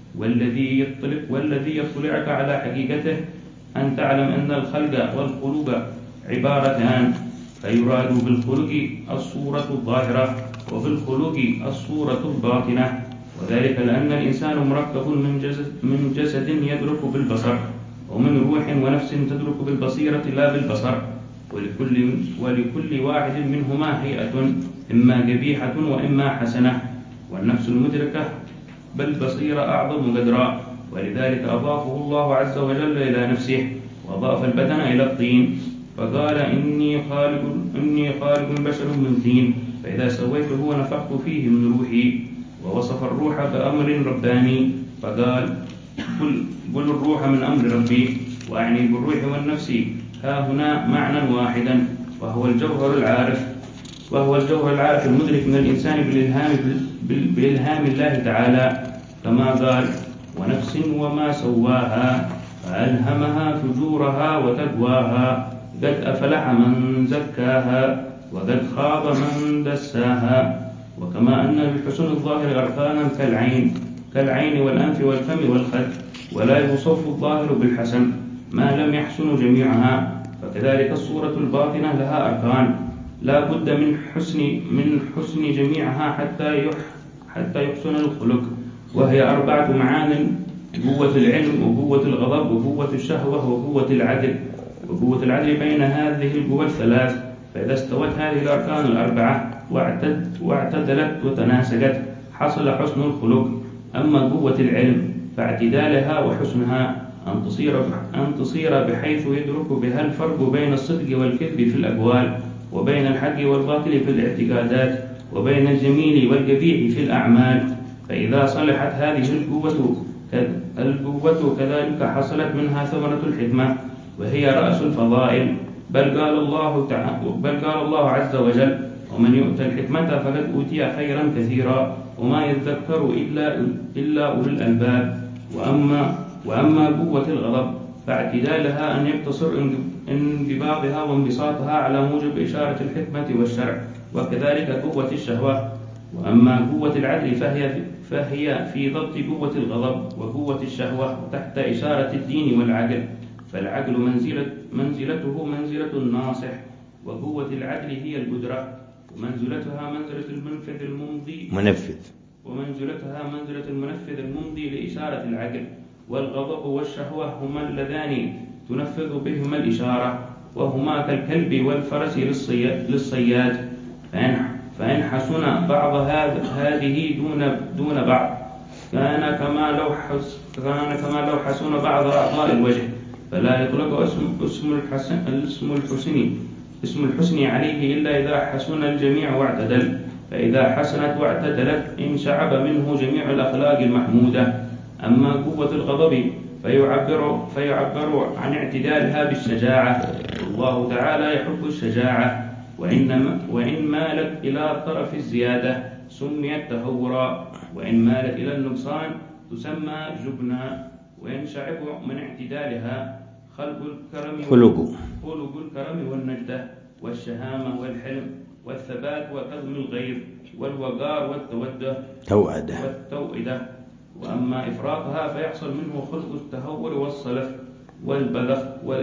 والذي يطلع والذي يطلعك على حقيقته أن تعلم أن الخلق والخلق عبارتان، فيراد بالخلق الصورة الظاهرة وبالخلق الصورة الباطنة، وذلك لأن الإنسان مركب من جسد, من جسد يدرك بالبصر، ومن روح ونفس تدرك بالبصيرة لا بالبصر، ولكل, ولكل واحد منهما هيئة إما قبيحة وإما حسنة، والنفس المدركة بالبصيرة أعظم قدرا، ولذلك أضافه الله عز وجل إلى نفسه، وأضاف البدن إلى الطين، فقال: إني خالق إني خالق بشر من طين فإذا سويته ونفخت فيه من روحي. ووصف الروح بأمر رباني فقال: قل, قل الروح من أمر ربي. وأعني بالروح والنفس ها هنا معنى واحدا، وهو الجوهر العارف وهو الجوهر العارف المدرك من الإنسان بالإلهام, بالإلهام الله تعالى، كما قال: ونفس وما سواها فألهمها فجورها وتقواها قد أفلح من زكاها وقد خاب من دساها. وكما أن للحسن الظاهر أركانا كالعين كالعين والأنف والفم والخد، ولا يوصف الظاهر بالحسن ما لم يحسن جميعها، فكذلك الصورة الباطنة لها أركان لا بد من حسن من حسن جميعها حتى يح حتى يحسن الخلق، وهي أربعة معان: قوة العلم وقوة الغضب وقوة الشهوة وقوة العدل. وقوة العدل بين هذه القوى الثلاث، فإذا استوت هذه الأركان الأربعة واعتد واعتدلت وتناسقت حصل حسن الخلق. أما قوة العلم فاعتدالها وحسنها أن تصير أن تصير بحيث يدرك بها الفرق بين الصدق والكذب في الأقوال، وبين الحق والباطل في الاعتقادات، وبين الجميل والقبيح في الأعمال. فإذا صلحت هذه القوة القوة كذلك حصلت منها ثمرة الحكمة، وهي رأس الفضائل. بل قال الله تعالى بل قال الله عز وجل: ومن يؤت الحكمة فقد أوتي خيرا كثيرا وما يذكر إلا إلا أولو الألباب. وأما وأما قوة الغضب فاعتدالها أن يقتصر انضباطها وانبساطها على موجب إشارة الحكمة والشرع، وكذلك قوة الشهوة. وأما قوة العدل فهي فهي في ضبط قوة الغضب وقوة الشهوة تحت إشارة الدين والعقل، فالعقل منزلة منزلته منزلة الناصح، وقوة العدل هي القدرة، ومنزلتها منزلة المنفذ الممضي منفذ ومنزلتها منزلة المنفذ الممضي لإشارة العقل. والغضب والشهوة هما اللذان تنفذ بهما الإشارة، وهما كالكلب والفرس للصياد، فإن فإن حسن بعض هذه دون دون بعض كان كما لو حس كان كما لو حسن بعض أعضاء الوجه، فلا يطلق اسم اسم الحسن اسم الحسن اسم الحسن عليه إلا إذا حسن الجميع واعتدل. فإذا حسنت واعتدلت انشعب منه جميع الأخلاق المحمودة. أما قوة الغضب فيعبر فيعبر عن اعتدالها بالشجاعة، والله تعالى يحب الشجاعة، وإن وإن مالت إلى طرف الزيادة سميت تهورا، وإن مالت إلى النقصان تسمى جبنا. وينشعب من اعتدالها خلق الكرم خلق خلق الكرم والنجدة والشهامة والحلم والثبات وكظم الغيظ والوقار والتودة توأدة والتوئدة. وأما إفراطها فيحصل منه خلق التهور والصلف والبذخ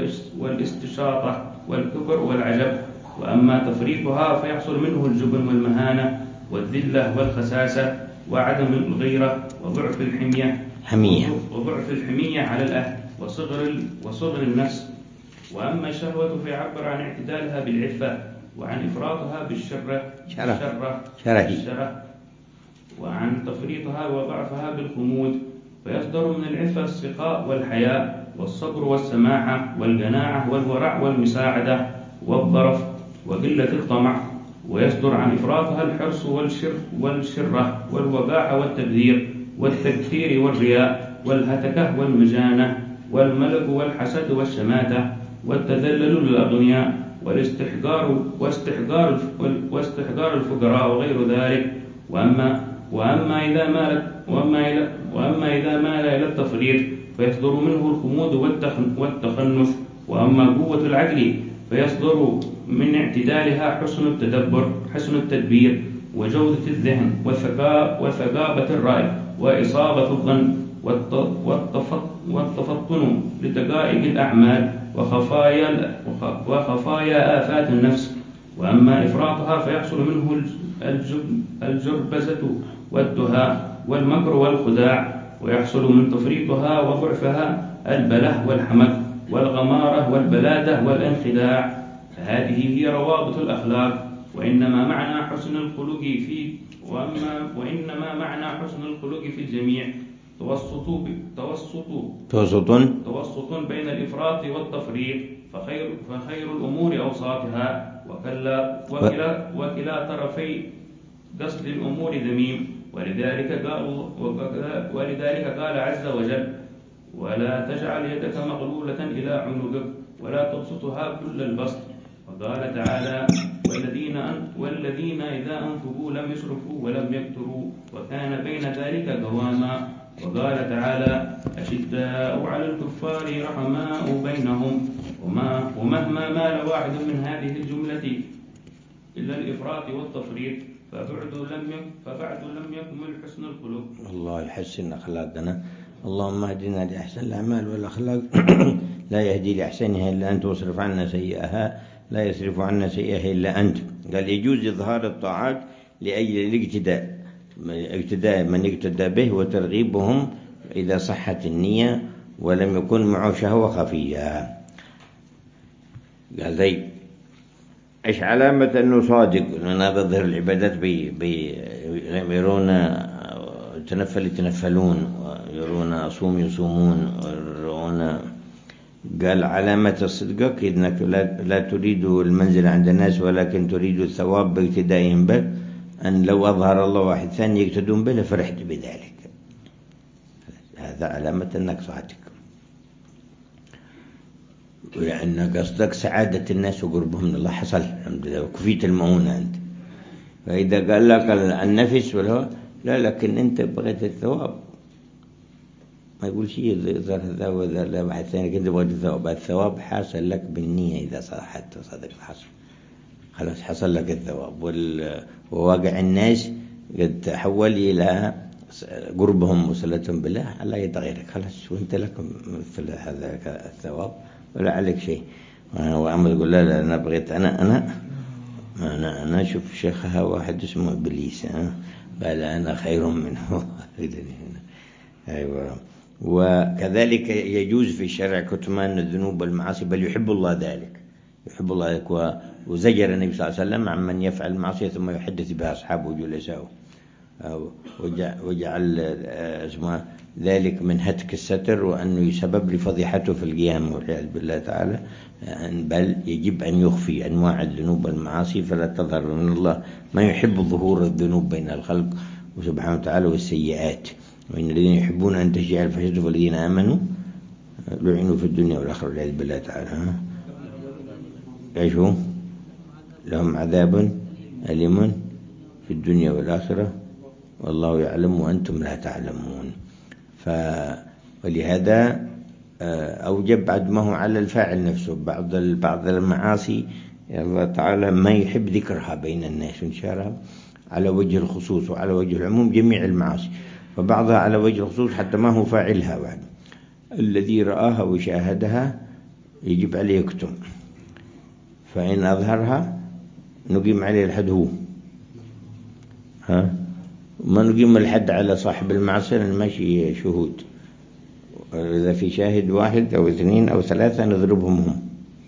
والاستشاطة والكبر والعجب. وأما تفريطها فيحصل منه الجبن والمهانة والذلة والخساسة وعدم الغيرة وضعف الحمية حمية وضعف الحمية على الأهل وصغر وصغر النفس. وأما الشهوة فيعبر عن اعتدالها بالعفة، وعن إفراطها بالشرة شره بالشره وعن تفريطها وضعفها بالخمود. فيصدر من العفة السخاء والحياء والصبر والسماحة والقناعة والورع والمساعدة والظرف وقلة الطمع. ويصدر عن إفراطها الحرص والشر والشرة والوباحة والتبذير والتكثير والرياء والهتكة والمجانة والملك والحسد والشماتة والتذلل للأغنياء والاستحقار واستحقار واستحقار الفقراء وغير ذلك. وأما وأما إذا مال وأما إلى وأما إذا مال إلى التفريط فيصدر منه الخمود والتخنث. وأما قوة العقل فيصدر من اعتدالها حسن التدبر حسن التدبير وجودة الذهن وثقابة الرأي وإصابة الظن والتفطن لدقائق الأعمال وخفايا وخفايا آفات النفس. وأما إفراطها فيحصل منه الجربزة والدهاء والمكر والخداع. ويحصل من تفريطها وضعفها البله والحمق والغمارة والبلادة والانخداع. فهذه هي روابط الأخلاق. وإنما معنى حسن الخلق في وأما وإنما معنى حسن الخلق في الجميع توسط توسط توسط توسط بين الإفراط والتفريط، فخير فخير الأمور أوساطها، وكلا وكلا وكلا طرفي قصد الأمور ذميم. ولذلك قال ولذلك قال عز وجل: ولا تجعل يدك مغلولة إلى عنقك ولا تبسطها كل البسط. وقال تعالى والذين, والذين إذا أنفقوا لم يسرفوا ولم يقتروا وكان بين ذلك قواما. وقال تعالى أشداء على الكفار رحماء بينهم وما ومهما مال واحد من هذه الجملة إلا الإفراط والتفريط فبعد لم يكن فبعد لم يكمل حسن الخلق. الله يحسن أخلاقنا. اللهم اهدنا لأحسن الأعمال والأخلاق لا يهدي لأحسنها إلا أنت واصرف عنا سيئها لا يصرف عنا سيئها إلا أنت. قال يجوز إظهار الطاعات لأجل الاقتداء اقتداء من اقتدى به وترغيبهم إذا صحت النية ولم يكن معه شهوة خفية. قال ذي إيش علامة أنه صادق؟ لأن بظهر العبادات بيرون تنفل يتنفلون ويرون أصوم يصومون ويرون. قال علامة الصدق إنك لا تريد المنزل عند الناس ولكن تريد الثواب باقتدائهم به، أن لو أظهر الله واحد ثاني يقتدون به لفرحت بذلك. هذا علامة أنك صادق، ولأن قصدك سعادة الناس وقربهم من الله حصل الحمد لله وكفيت المؤونة أنت. فإذا قال لك النفس والهوى لا، لكن أنت بغيت الثواب ما يقول شيء يظهر هذا وذا لا واحد ثاني كنت بغيت الثواب. الثواب حاصل لك بالنية إذا صحت وصدق حصل خلاص حصل لك الثواب. وواقع الناس قد تحول إلى قربهم وصلتهم بالله على يد غيرك خلاص، وانت لك مثل هذا الثواب ولا عليك شيء. وعمل يقول لا لا أنا بغيت أنا أنا أنا أنا شوف شيخها واحد اسمه إبليس قال أنا خير منه. أيوة. وكذلك يجوز في الشرع كتمان الذنوب والمعاصي، بل يحب الله ذلك يحب الله ذلك. وزجر النبي صلى الله عليه وسلم عمن يفعل المعصية ثم يحدث بها أصحابه وجلسائه، وجعل اسمه ذلك من هتك الستر وأنه يسبب لفضيحته في القيامة والعياذ بالله تعالى. بل يجب أن يخفي أنواع الذنوب والمعاصي فلا تظهر من الله ما يحب ظهور الذنوب بين الخلق وسبحانه وتعالى والسيئات. وإن الذين يحبون أن تشيع الفاحشة والذين آمنوا لعنوا في الدنيا والآخرة والعياذ بالله تعالى. ايش هو؟ لهم عذاب أليم في الدنيا والآخرة والله يعلم وأنتم لا تعلمون. ف ولهذا أوجب عدمه على الفاعل نفسه. بعض بعض المعاصي الله تعالى ما يحب ذكرها بين الناس وانشارها على وجه الخصوص وعلى وجه العموم جميع المعاصي، فبعضها على وجه الخصوص حتى ما هو فاعلها بعد. الذي رآها وشاهدها يجب عليه يكتم، فإن أظهرها نقيم عليه الحد هو ها ما نقيم الحد على صاحب المعصية لأن ماشي شهود. إذا في شاهد واحد أو اثنين أو ثلاثة نضربهم هم،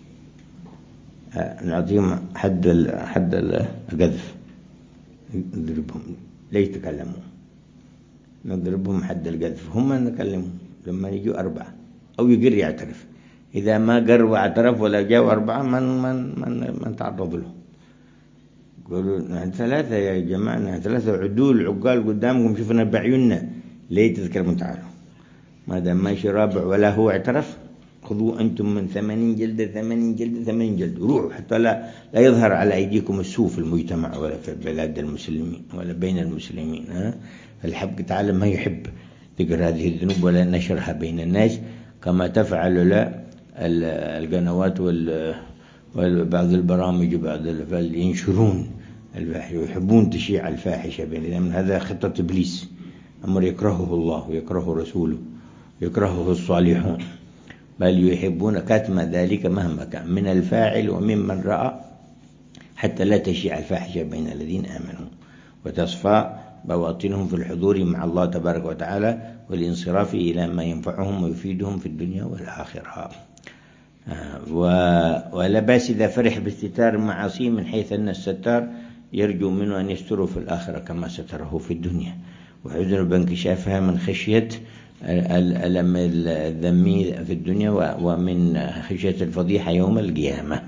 نعطيهم حد حد القذف نضربهم ليش تكلموا نضربهم حد القذف. هم نكلمهم لما يجوا أربعة أو يقر يعترف. إذا ما قر واعترف ولا جاءوا أربعة من من من من تعرض له. قالوا نحن ثلاثة يا جماعة نحن ثلاثة عدول عقال قدامكم شفنا بعيوننا ليه تذكرون تعالوا. ما دام ماشي رابع ولا هو اعترف خذوا أنتم من ثمانين جلدة ثمانين جلدة ثمانين جلدة روحوا حتى لا لا يظهر على أيديكم السوء في المجتمع ولا في بلاد المسلمين ولا بين المسلمين. ها الحق تعالى ما يحب ذكر هذه الذنوب ولا نشرها بين الناس كما تفعل لا القنوات وبعض البرامج وبعض اللي ينشرون الفاحشة ويحبون تشيع الفاحشة بين الناس. هذا خطة إبليس، أمر يكرهه الله ويكرهه رسوله يكرهه الصالحون، بل يحبون كتم ذلك مهما كان من الفاعل وممن رأى حتى لا تشيع الفاحشة بين الذين آمنوا وتصفى بواطنهم في الحضور مع الله تبارك وتعالى والانصراف إلى ما ينفعهم ويفيدهم في الدنيا والآخرة. ولا باس إذا فرح باستتار المعاصي من حيث أن الستار يرجو منه أن يستره في الآخرة كما ستره في الدنيا، وحزن بانكشافها من خشية الألم الذمي في الدنيا ومن خشية الفضيحة يوم القيامة.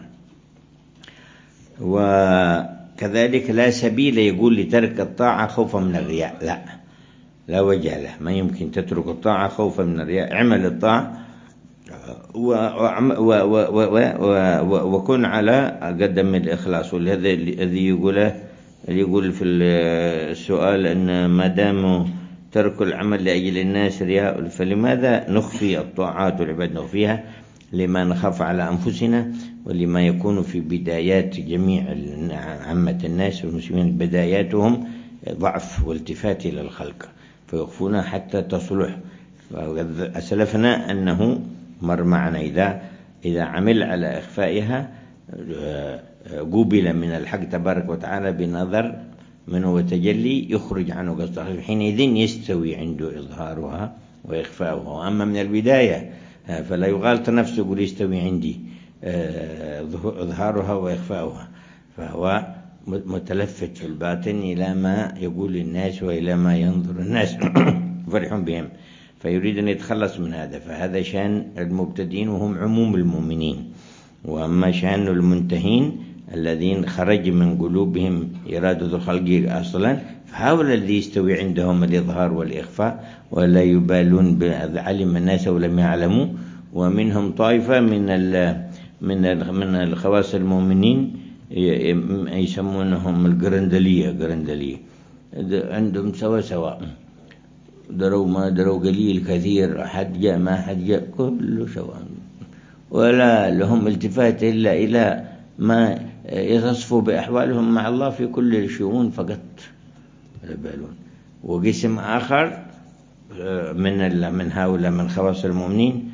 وكذلك لا سبيل يقول لترك الطاعة خوفا من الرياء، لا لا وجه له. ما يمكن تترك الطاعة خوفا من الرياء. اعمل الطاعة وكن على قدم الإخلاص. ولهذا الذي يقوله اللي يقول في السؤال أن ما دام ترك العمل لأجل الناس رياء، فلماذا نخفي الطاعات والعباد؟ نخفيها لما نخاف على أنفسنا، ولما يكون في بدايات جميع عامة الناس والمسلمين بداياتهم ضعف والتفات إلى الخلق، فيخفونها حتى تصلح. أسلفنا أنه مر معنا إذا إذا عمل على إخفائها قبل من الحق تبارك وتعالى بنظر منه وتجلي يخرج عنه قصده، حينئذ يستوي عنده إظهارها وإخفاؤها. أما من البداية فلا يغالط نفسه يقول يستوي عندي إظهارها وإخفاؤها، فهو متلفت في الباطن إلى ما يقول الناس وإلى ما ينظر الناس فرحون بهم، فيريد أن يتخلص من هذا. فهذا شأن المبتدئين وهم عموم المؤمنين. وأما شأن المنتهين الذين خرج من قلوبهم إرادة الخلق أصلا، فهؤلاء الذي يستوي عندهم الإظهار والإخفاء ولا يبالون بعلم الناس ولم يعلموا. ومنهم طائفة من من من الخواص المؤمنين يسمونهم القرندلية قرندلية عندهم سوا سوا، دروا ما دروا قليل كثير، حد جاء ما حد جاء كله سواء، ولا لهم التفات إلا إلى ما يتصفوا بأحوالهم مع الله في كل الشؤون فقط لا بالون. وقسم آخر من من هؤلاء من خواص المؤمنين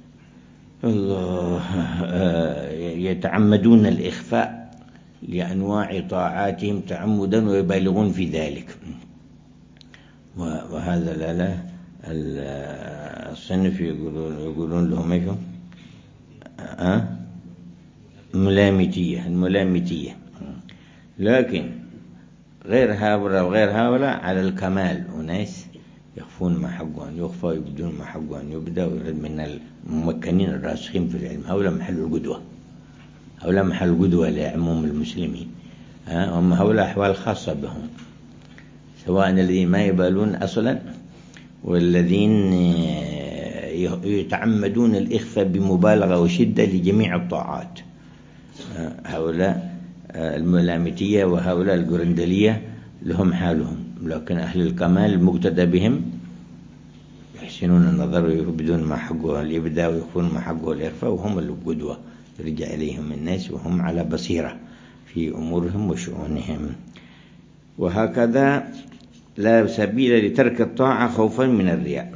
يتعمدون الإخفاء لأنواع طاعاتهم تعمدا ويبالغون في ذلك. وهذا لا لا الصنف يقولون يقولون لهم ايش؟ أه؟ ملامتية الملامتية. لكن غير هؤلاء وغير هؤلاء على الكمال، وناس يخفون ما حقه أن يخفى ويبدون ما حقه أن يبدأ، من الممكنين الراسخين في العلم. هؤلاء محل القدوة، هؤلاء محل القدوة لعموم المسلمين. أه؟ هم هؤلاء أحوال خاصة بهم، سواء الذين ما يبالون أصلا والذين يتعمدون الإخفاء بمبالغة وشدة لجميع الطاعات. هؤلاء الملامتية وهؤلاء القرندلية لهم حالهم. لكن أهل الكمال المقتدى بهم يحسنون النظر ويبدون ما حقه الإبداء ويخفون ما حقه الإخفاء، وهم القدوة يرجع إليهم الناس وهم على بصيرة في أمورهم وشؤونهم. وهكذا لا سبيل لترك الطاعة خوفا من الرياء.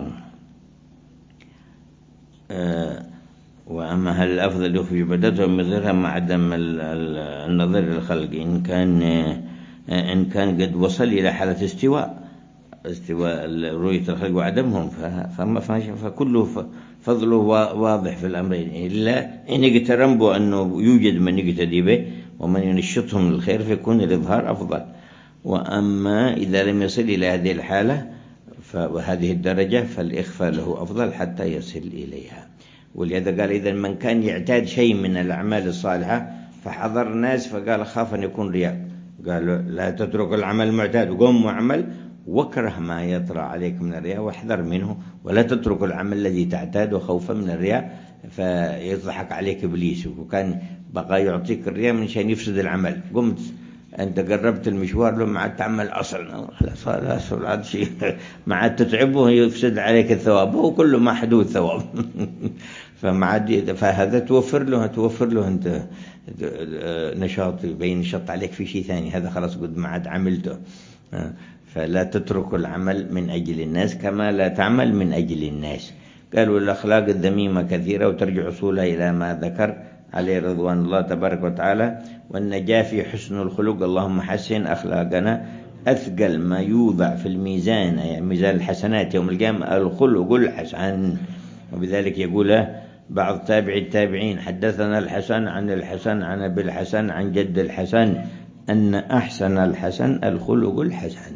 وأما هل الأفضل يخفي بدته ويظهرها مع عدم النظر للخلق؟ إن كان إن كان قد وصل إلى حالة استواء استواء رؤية الخلق وعدمهم، فما فكله فضله واضح في الأمرين، إلا إن يقترن به أنه يوجد من يقتدي به ومن ينشطهم للخير فيكون الإظهار أفضل. وأما إذا لم يصل إلى هذه الحالة وهذه الدرجة فالإخفاء له أفضل حتى يصل إليها. ولهذا قال إذا من كان يعتاد شيء من الأعمال الصالحة فحضر الناس فقال خاف أن يكون رياء، قالوا لا تترك العمل المعتاد وقم وعمل، واكره ما يطرأ عليك من الرياء واحذر منه، ولا تترك العمل الذي تعتاد خوفا من الرياء فيضحك عليك إبليس وكان بقى يعطيك الرياء من شان يفسد العمل. قمت أنت قربت المشوار لو ما عاد تعمل أصلا خلاص هذا عاد شيء ما عاد تتعبه يفسد عليك الثواب، هو كله محدود ثواب فما عاد، فهذا توفر له توفر له أنت نشاط يبين نشاط عليك في شيء ثاني، هذا خلاص قد ما عاد عملته. فلا تترك العمل من أجل الناس كما لا تعمل من أجل الناس. قالوا الأخلاق الذميمة كثيرة وترجع أصولها إلى ما ذكر عليه رضوان الله تبارك وتعالى، والنجاة في حسن الخلق. اللهم حسن أخلاقنا. أثقل ما يوضع في الميزان يعني ميزان الحسنات يوم القيامة الخلق الحسن. وبذلك يقول بعض تابع التابعين حدثنا الحسن عن الحسن عن أبي الحسن عن جد الحسن أن أحسن الحسن الخلق الحسن.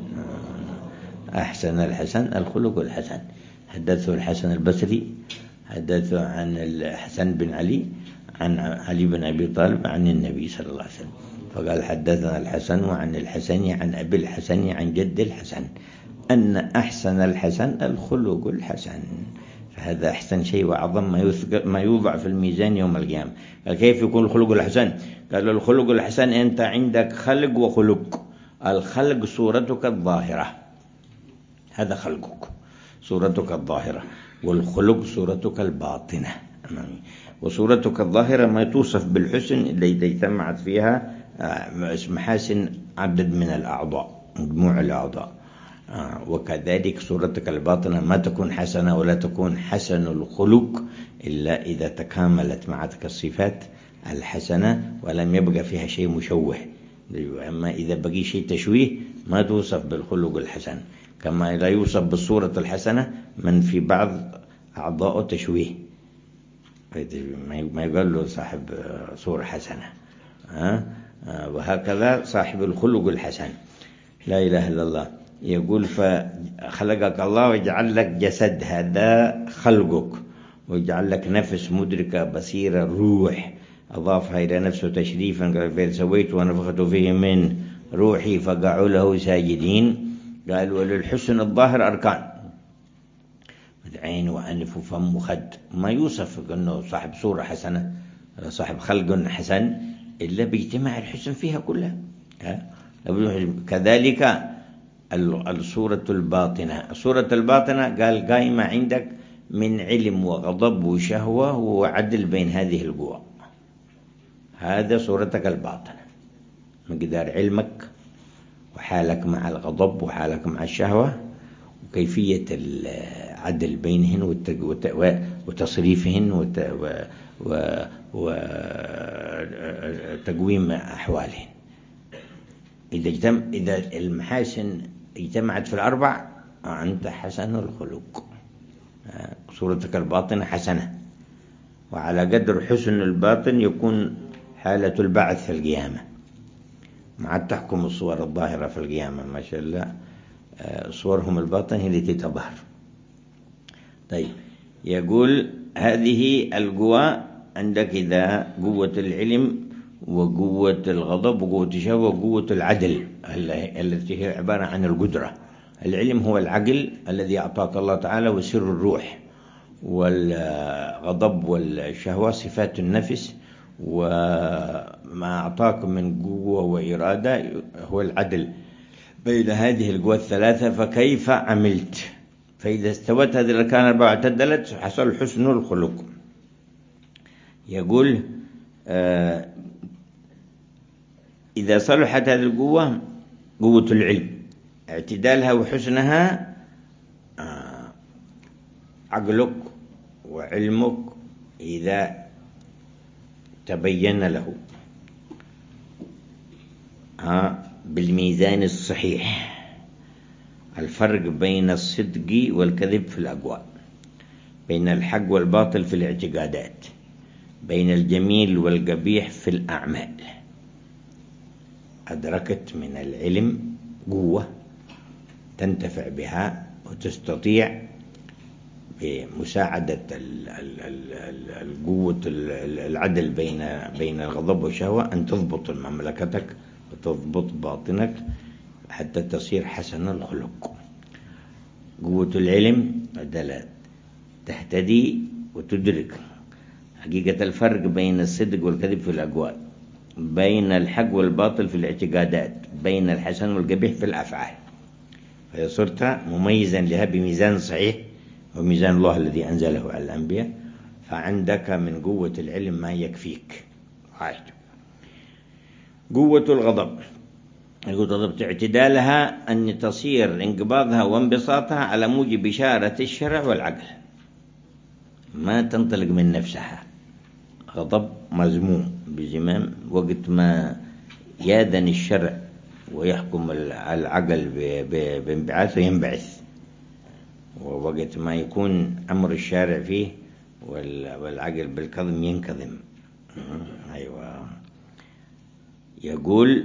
أحسن الحسن الخلق الحسن. حدثه الحسن البصري حدثه عن الحسن بن علي عن علي بن أبي طالب عن النبي صلى الله عليه وسلم، فقال حدثنا الحسن وعن الحسن عن أبي الحسن عن جد الحسن أن أحسن الحسن الخلق الحسن. هذا أحسن شيء وأعظم ما, ما يوضع في الميزان يوم القيامة. قال كيف يكون الخلق الحسن؟ قال الخلق الحسن أنت عندك خلق وخلق. الخلق صورتك الظاهرة، هذا خلقك صورتك الظاهرة، والخلق صورتك الباطنة. وصورتك الظاهرة ما توصف بالحسن إلا إذا اجتمعت فيها محاسن عدد من الأعضاء، مجموع الأعضاء. وكذلك صورتك الباطنة ما تكون حسنة ولا تكون حسن الخلق إلا إذا تكاملت معك الصفات الحسنة ولم يبقى فيها شيء مشوه. أما إذا بقي شيء تشويه ما توصف بالخلق الحسن، كما لا يوصف بالصورة الحسنة من في بعض أعضاء تشويه، ما يقال له صاحب صورة حسنة. وهكذا صاحب الخلق الحسن. لا إله إلا الله. يقول فخلقك الله ويجعل لك جسد، هذا خلقك، ويجعل لك نفس مدركة بصيرة روح، أضافها إلى نفسه تشريفا. قال فإذ سويت ونفخت فيه من روحي فقعوا له ساجدين. قال وللحسن الظاهر أركان، عين وأنف وفم وخد. ما يوصف أنه صاحب صورة حسنة صاحب خلق حسن إلا باجتماع الحسن فيها كلها. كذلك الصورة الباطنة. الصورة الباطنة قال قائمة عندك من علم وغضب وشهوة وعدل بين هذه القوى. هذا صورتك الباطنة، مقدار علمك وحالك مع الغضب وحالك مع الشهوة وكيفية العدل بينهن وتصريفهن وتقويم أحوالهن. إذا اجتمع إذا المحاسن اجتمعت في الأربع أنت حسن الخلق، صورتك الباطنة حسنة. وعلى قدر حسن الباطن يكون حالة البعث في القيامة، مع تحكم الصور الظاهرة في القيامة ما شاء الله. صورهم الباطن هي التي تظهر. طيب يقول هذه القوى عندك إذا قوة العلم وقوة الغضب وقوة الشهوة وقوة العدل التي هي عبارة عن القدرة. العلم هو العقل الذي أعطاك الله تعالى وسر الروح، والغضب والشهوة صفات النفس، وما أعطاك من قوة وإرادة هو العدل بين هذه القوى الثلاثة. فكيف عملت؟ فإذا استوت هذه الأركان الأربعة واعتدلت حصل حسن الخلق. يقول آه إذا صلحت هذه القوة، قوة العلم اعتدالها وحسنها، آه عقلك وعلمك إذا تبين له ها بالميزان الصحيح الفرق بين الصدق والكذب في الأقوال، بين الحق والباطل في الاعتقادات، بين الجميل والقبيح في الأعمال. أدركت من العلم قوة تنتفع بها وتستطيع بمساعدة القوة العدل بين بين الغضب والشهوة أن تضبط مملكتك وتضبط باطنك حتى تصير حسن الخلق. قوة العلم عدلت تهتدي وتدرك حقيقة الفرق بين الصدق والكذب في الأقوال، بين الحق والباطل في الاعتقادات، بين الحسن والقبيح في الأفعال. فصرت مميزا لها بميزان صحيح وميزان الله الذي أنزله على الأنبياء. فعندك من قوة العلم ما يكفيك. عايد. قوة الغضب يقول اعتدالها أن تصير انقباضها وانبساطها على موجب إشارة الشرع والعقل، ما تنطلق من نفسها. غضب مزموم بزمام، وقت ما يأذن الشرع ويحكم العقل بانبعاثه ينبعث، ووقت ما يكون أمر الشارع فيه والعقل بالكظم ينكظم. أيوة. يقول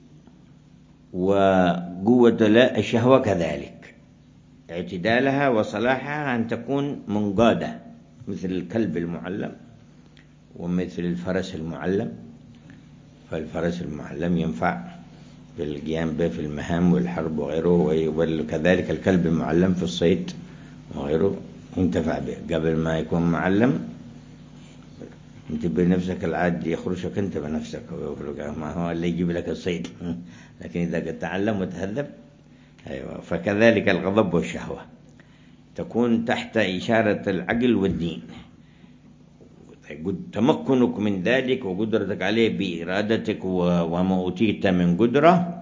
وقوة الشهوة كذلك اعتدالها وصلاحها أن تكون منقادة مثل الكلب المعلم ومثل الفرس المعلم. فالفرس المعلم ينفع بالقيام به في المهام والحرب وغيره، وكذلك الكلب المعلم في الصيد وغيره. ينتفع به قبل ما يكون معلم. انت بنفسك العاد يخرجك انت بنفسك، ما هو اللي يجيب لك الصيد. لكن إذا قد تعلم وتهذب. أيوة. فكذلك الغضب والشهوة تكون تحت إشارة العقل والدين. تمكنك من ذلك وقدرتك عليه بإرادتك وما أوتيت من قدرة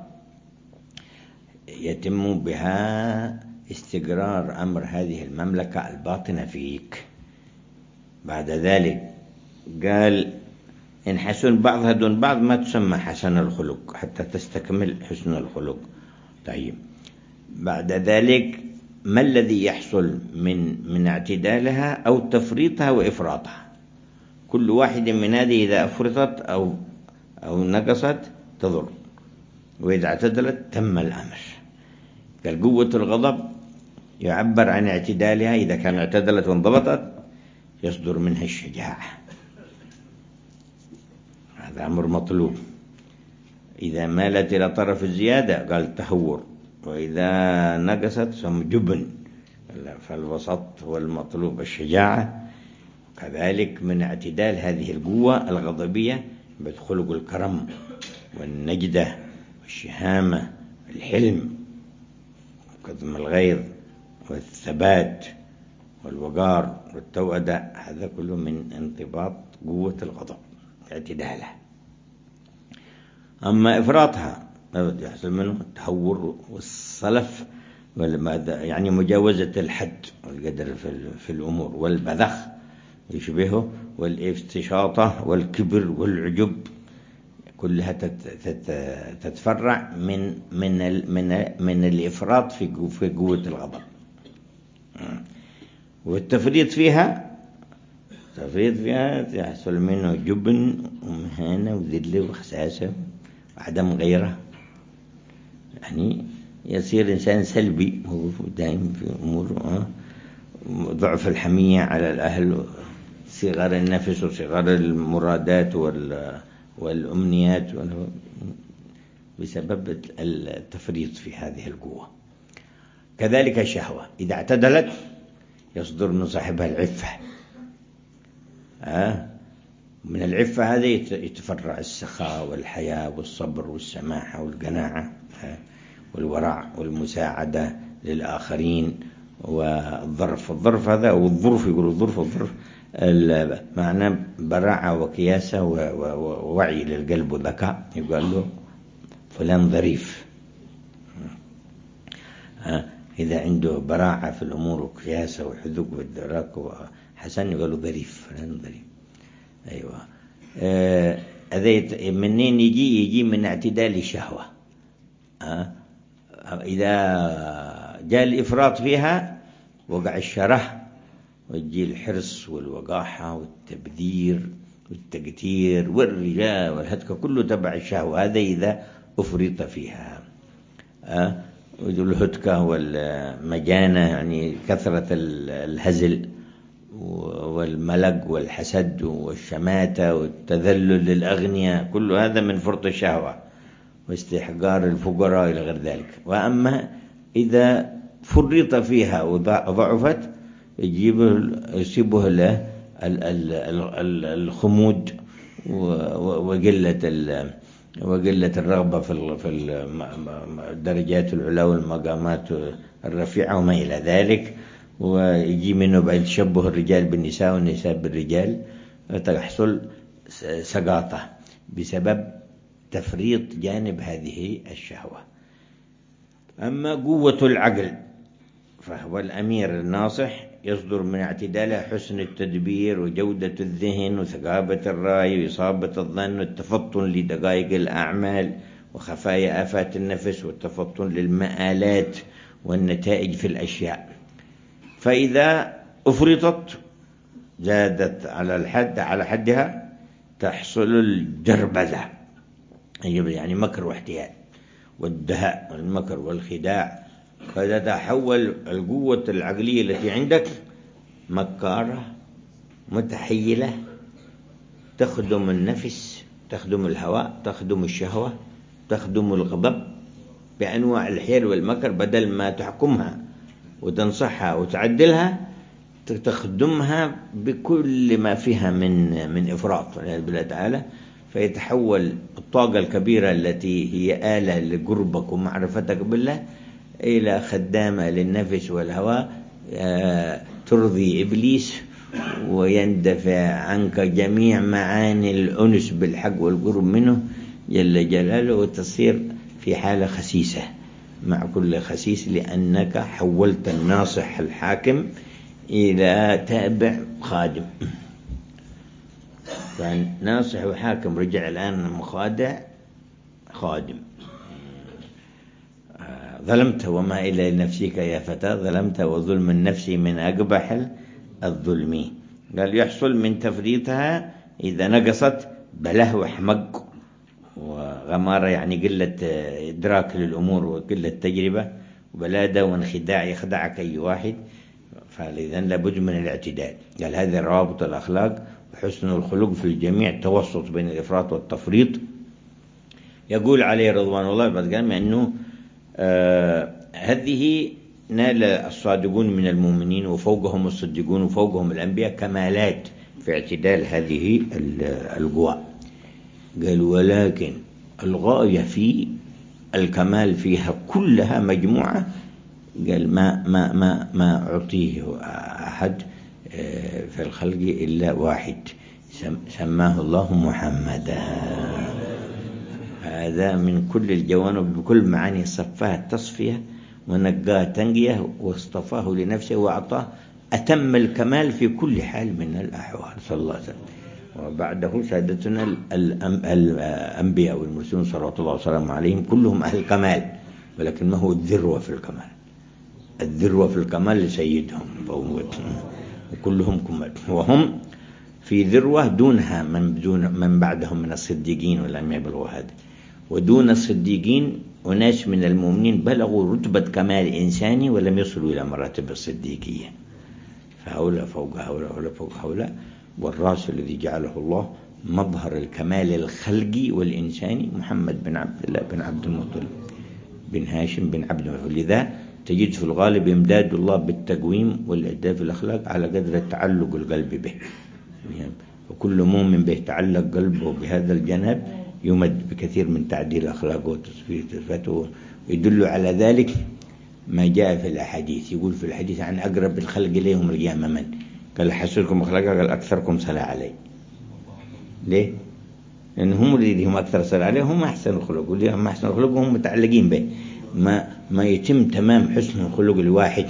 يتم بها استقرار أمر هذه المملكة الباطنة فيك. بعد ذلك قال إن حسن بعضها دون بعض ما تسمى حسن الخلق حتى تستكمل حسن الخلق. طيب بعد ذلك ما الذي يحصل من من اعتدالها أو تفريطها وإفراطها؟ كل واحد من هذه إذا أفرطت أو أو نقصت تضر، وإذا اعتدلت تم الأمر. قال قوة الغضب يعبر عن اعتدالها، إذا كان اعتدلت وانضبطت يصدر منها الشجاعة، هذا أمر مطلوب. إذا مالت إلى طرف الزيادة قال تهور، وإذا نقصت ثم جبن. فالوسط هو المطلوب، الشجاعة. كذلك من اعتدال هذه القوة الغضبية بخلق الكرم والنجدة والشهامة والحلم وكظم الغيظ والثبات والوقار والتوأدة. هذا كله من انضباط قوة الغضب اعتدالها. أما إفراطها يحصل منه التهور والصلف، يعني مجاوزة الحد والقدر في الأمور، والبذخ يشبهه، والافتشاطة والكبر والعجب، كلها تتفرع من من من من الإفراط في في قوة الغضب. والتفريط فيها التفريط فيها يحصل منه جبن ومهانة وذل وخساسة وعدم غيره، يعني يصير إنسان سلبي هو دائم في أموره. ضعف الحمية على الأهل، صغار النفس وصغار المرادات والأمنيات بسبب التفريط في هذه القوة. كذلك الشهوة إذا اعتدلت يصدر من صاحبها العفة. آه من العفة هذه يتفرع السخاء والحياة والصبر والسماحة والقناعة آه والورع والمساعدة للآخرين والظرف. الظرف هذا والظرف يقولوا الظرف والظرف معناه براعة وكياسة ووعي للقلب وذكاء، يقال له فلان ظريف. آه إذا عنده براعة في الأمور وكياسة وحذق والدراك وحسن يقال له ظريف، فلان ظريف. أيوة. هذا آه منين يجي؟ يجي من اعتدال الشهوة. آه إذا جاء الإفراط فيها وقع الشره، ويجي الحرص والوقاحة والتبذير والتقتير والرجاء والهتك، كله تبع الشهوة. هذا إذا أفرط فيها. أه؟ والهتكة والمجانة يعني كثرة الهزل والملق والحسد والشماتة والتذلل للأغنياء، كل هذا من فرط الشهوة واستحقار الفقراء إلى غير ذلك. وأما إذا فرط فيها وضعفت يجيبه يصيبه له الخمود وقلة وقلة الرغبة في الدرجات العلى والمقامات الرفيعة وما إلى ذلك، ويجي منه بعد تشبه الرجال بالنساء والنساء بالرجال، تحصل سقاطة بسبب تفريط جانب هذه الشهوة. أما قوة العقل فهو الأمير الناصح، يصدر من اعتدالها حسن التدبير وجودة الذهن وثقابة الرأي وإصابة الظن والتفطن لدقائق الأعمال وخفايا آفات النفس والتفطن للمآلات والنتائج في الأشياء. فإذا أفرطت زادت على الحد على حدها تحصل الجربذة، يعني مكر واحتيال والدهاء والمكر والخداع. فإذا تحول القوة العقلية التي عندك مكارة متحيلة تخدم النفس، تخدم الهواء، تخدم الشهوة، تخدم الغضب بأنواع الحيل والمكر، بدل ما تحكمها وتنصحها وتعدلها تخدمها بكل ما فيها من من إفراط والعياذ بالله تعالى، فيتحول الطاقة الكبيرة التي هي آلة لقربك ومعرفتك بالله إلى خدامة للنفس والهوى ترضي إبليس، ويندفع عنك جميع معاني الأنس بالحق والقرب منه جل جلاله، وتصير في حالة خسيسة مع كل خسيس، لأنك حولت الناصح الحاكم إلى تابع خادم. فناصح وحاكم رجع الآن مخادع خادم. ظلمت وما إلى نفسك يا فتى، ظلمت وظلم النفس من أقبح الظلم. قال يحصل من تفريطها إذا نقصت بله وحمق وغمارة، يعني قلة إدراك للأمور وقلة تجربة وبلادة وانخداع، يخدعك أي واحد، فلذا لابد من الاعتدال. قال هذه روابط الأخلاق وحسن الخلق في الجميع، توسط بين الإفراط والتفريط. يقول عليه رضوان الله بعد قال أنه آه هذه نال الصادقون من المؤمنين وفوقهم الصديقون وفوقهم الأنبياء كمالات في اعتدال هذه القوى. قال ولكن الغاية في الكمال فيها كلها مجموعة، قال ما ما ما ما أعطيه أحد في الخلق إلا واحد سماه الله محمدا. هذا من كل الجوانب بكل معاني صفاه التصفية ونقاه تنقية واصطفاه لنفسه وأعطاه أتم الكمال في كل حال من الأحوال صلى الله عليه وسلم. وبعده سادتنا الأنبياء والمرسلون صلوات الله وسلامه عليهم كلهم أهل كمال، ولكن ما هو الذروة في الكمال؟ الذروة في الكمال لسيدهم وكلهم كمال، وهم في ذروة دونها من, دون من بعدهم من الصديقين والأنبياء بلغوا هذا، ودون الصديقين وناس من المؤمنين بلغوا رتبة كمال إنساني ولم يصلوا إلى مراتب الصديقية، فهؤلاء فوق هؤلاء هؤلاء فوق هؤلاء. والراس الذي جعله الله مظهر الكمال الخلقي والإنساني محمد بن عبد الله بن عبد المطلب بن هاشم بن عبد المطلب. لذا تجد في الغالب إمداد الله بالتقويم والإعداد في الأخلاق على قدر التعلق القلب به، وكل مؤمن به تعلق قلبه بهذا الجناب يمد بكثير من تعديل أخلاقه وتصفية صفاته. يدل على ذلك ما جاء في الأحاديث، يقول في الحديث عن أقرب الخلق إليهم القيامة من؟ قال حسنكم أخلاقا، قال أكثركم صلاة علي. ليه؟ لأن هم اللي هم أكثر صلاة عليه هم أحسن الخلق، واللي هم أحسن الخلق هم متعلقين به. ما ما يتم تمام حسن الخلق الواحد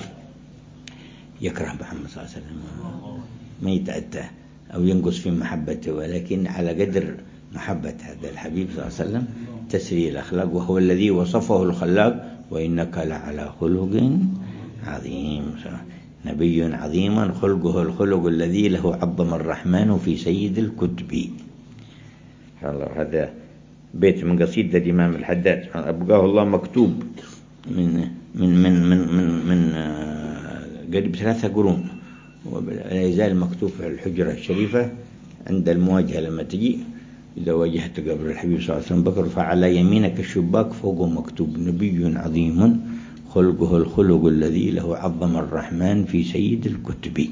يكره محمد صلى الله عليه وسلم، ما يتأتى أو ينقص في محبته، ولكن على قدر محبة هذا الحبيب صلى الله عليه وسلم تسري الأخلاق، وهو الذي وصفه الخلاق وإنك لعلى خلق عظيم. نبي عظيما خلقه الخلق الذي له عظم الرحمن في سيد الكتب. هذا بيت من قصيدة الإمام الحداد أبقاه الله مكتوب من من من من من, من قريب ثلاثة قرون، ولا يزال مكتوب في الحجرة الشريفة عند المواجهة. لما تجي إذا واجهت قبر الحبيب صلى الله عليه وسلم بكر فعلى يمينك الشباك فوقه مكتوب نبي عظيم خلقه الخلق الذي له عظم الرحمن في سيد الكتب.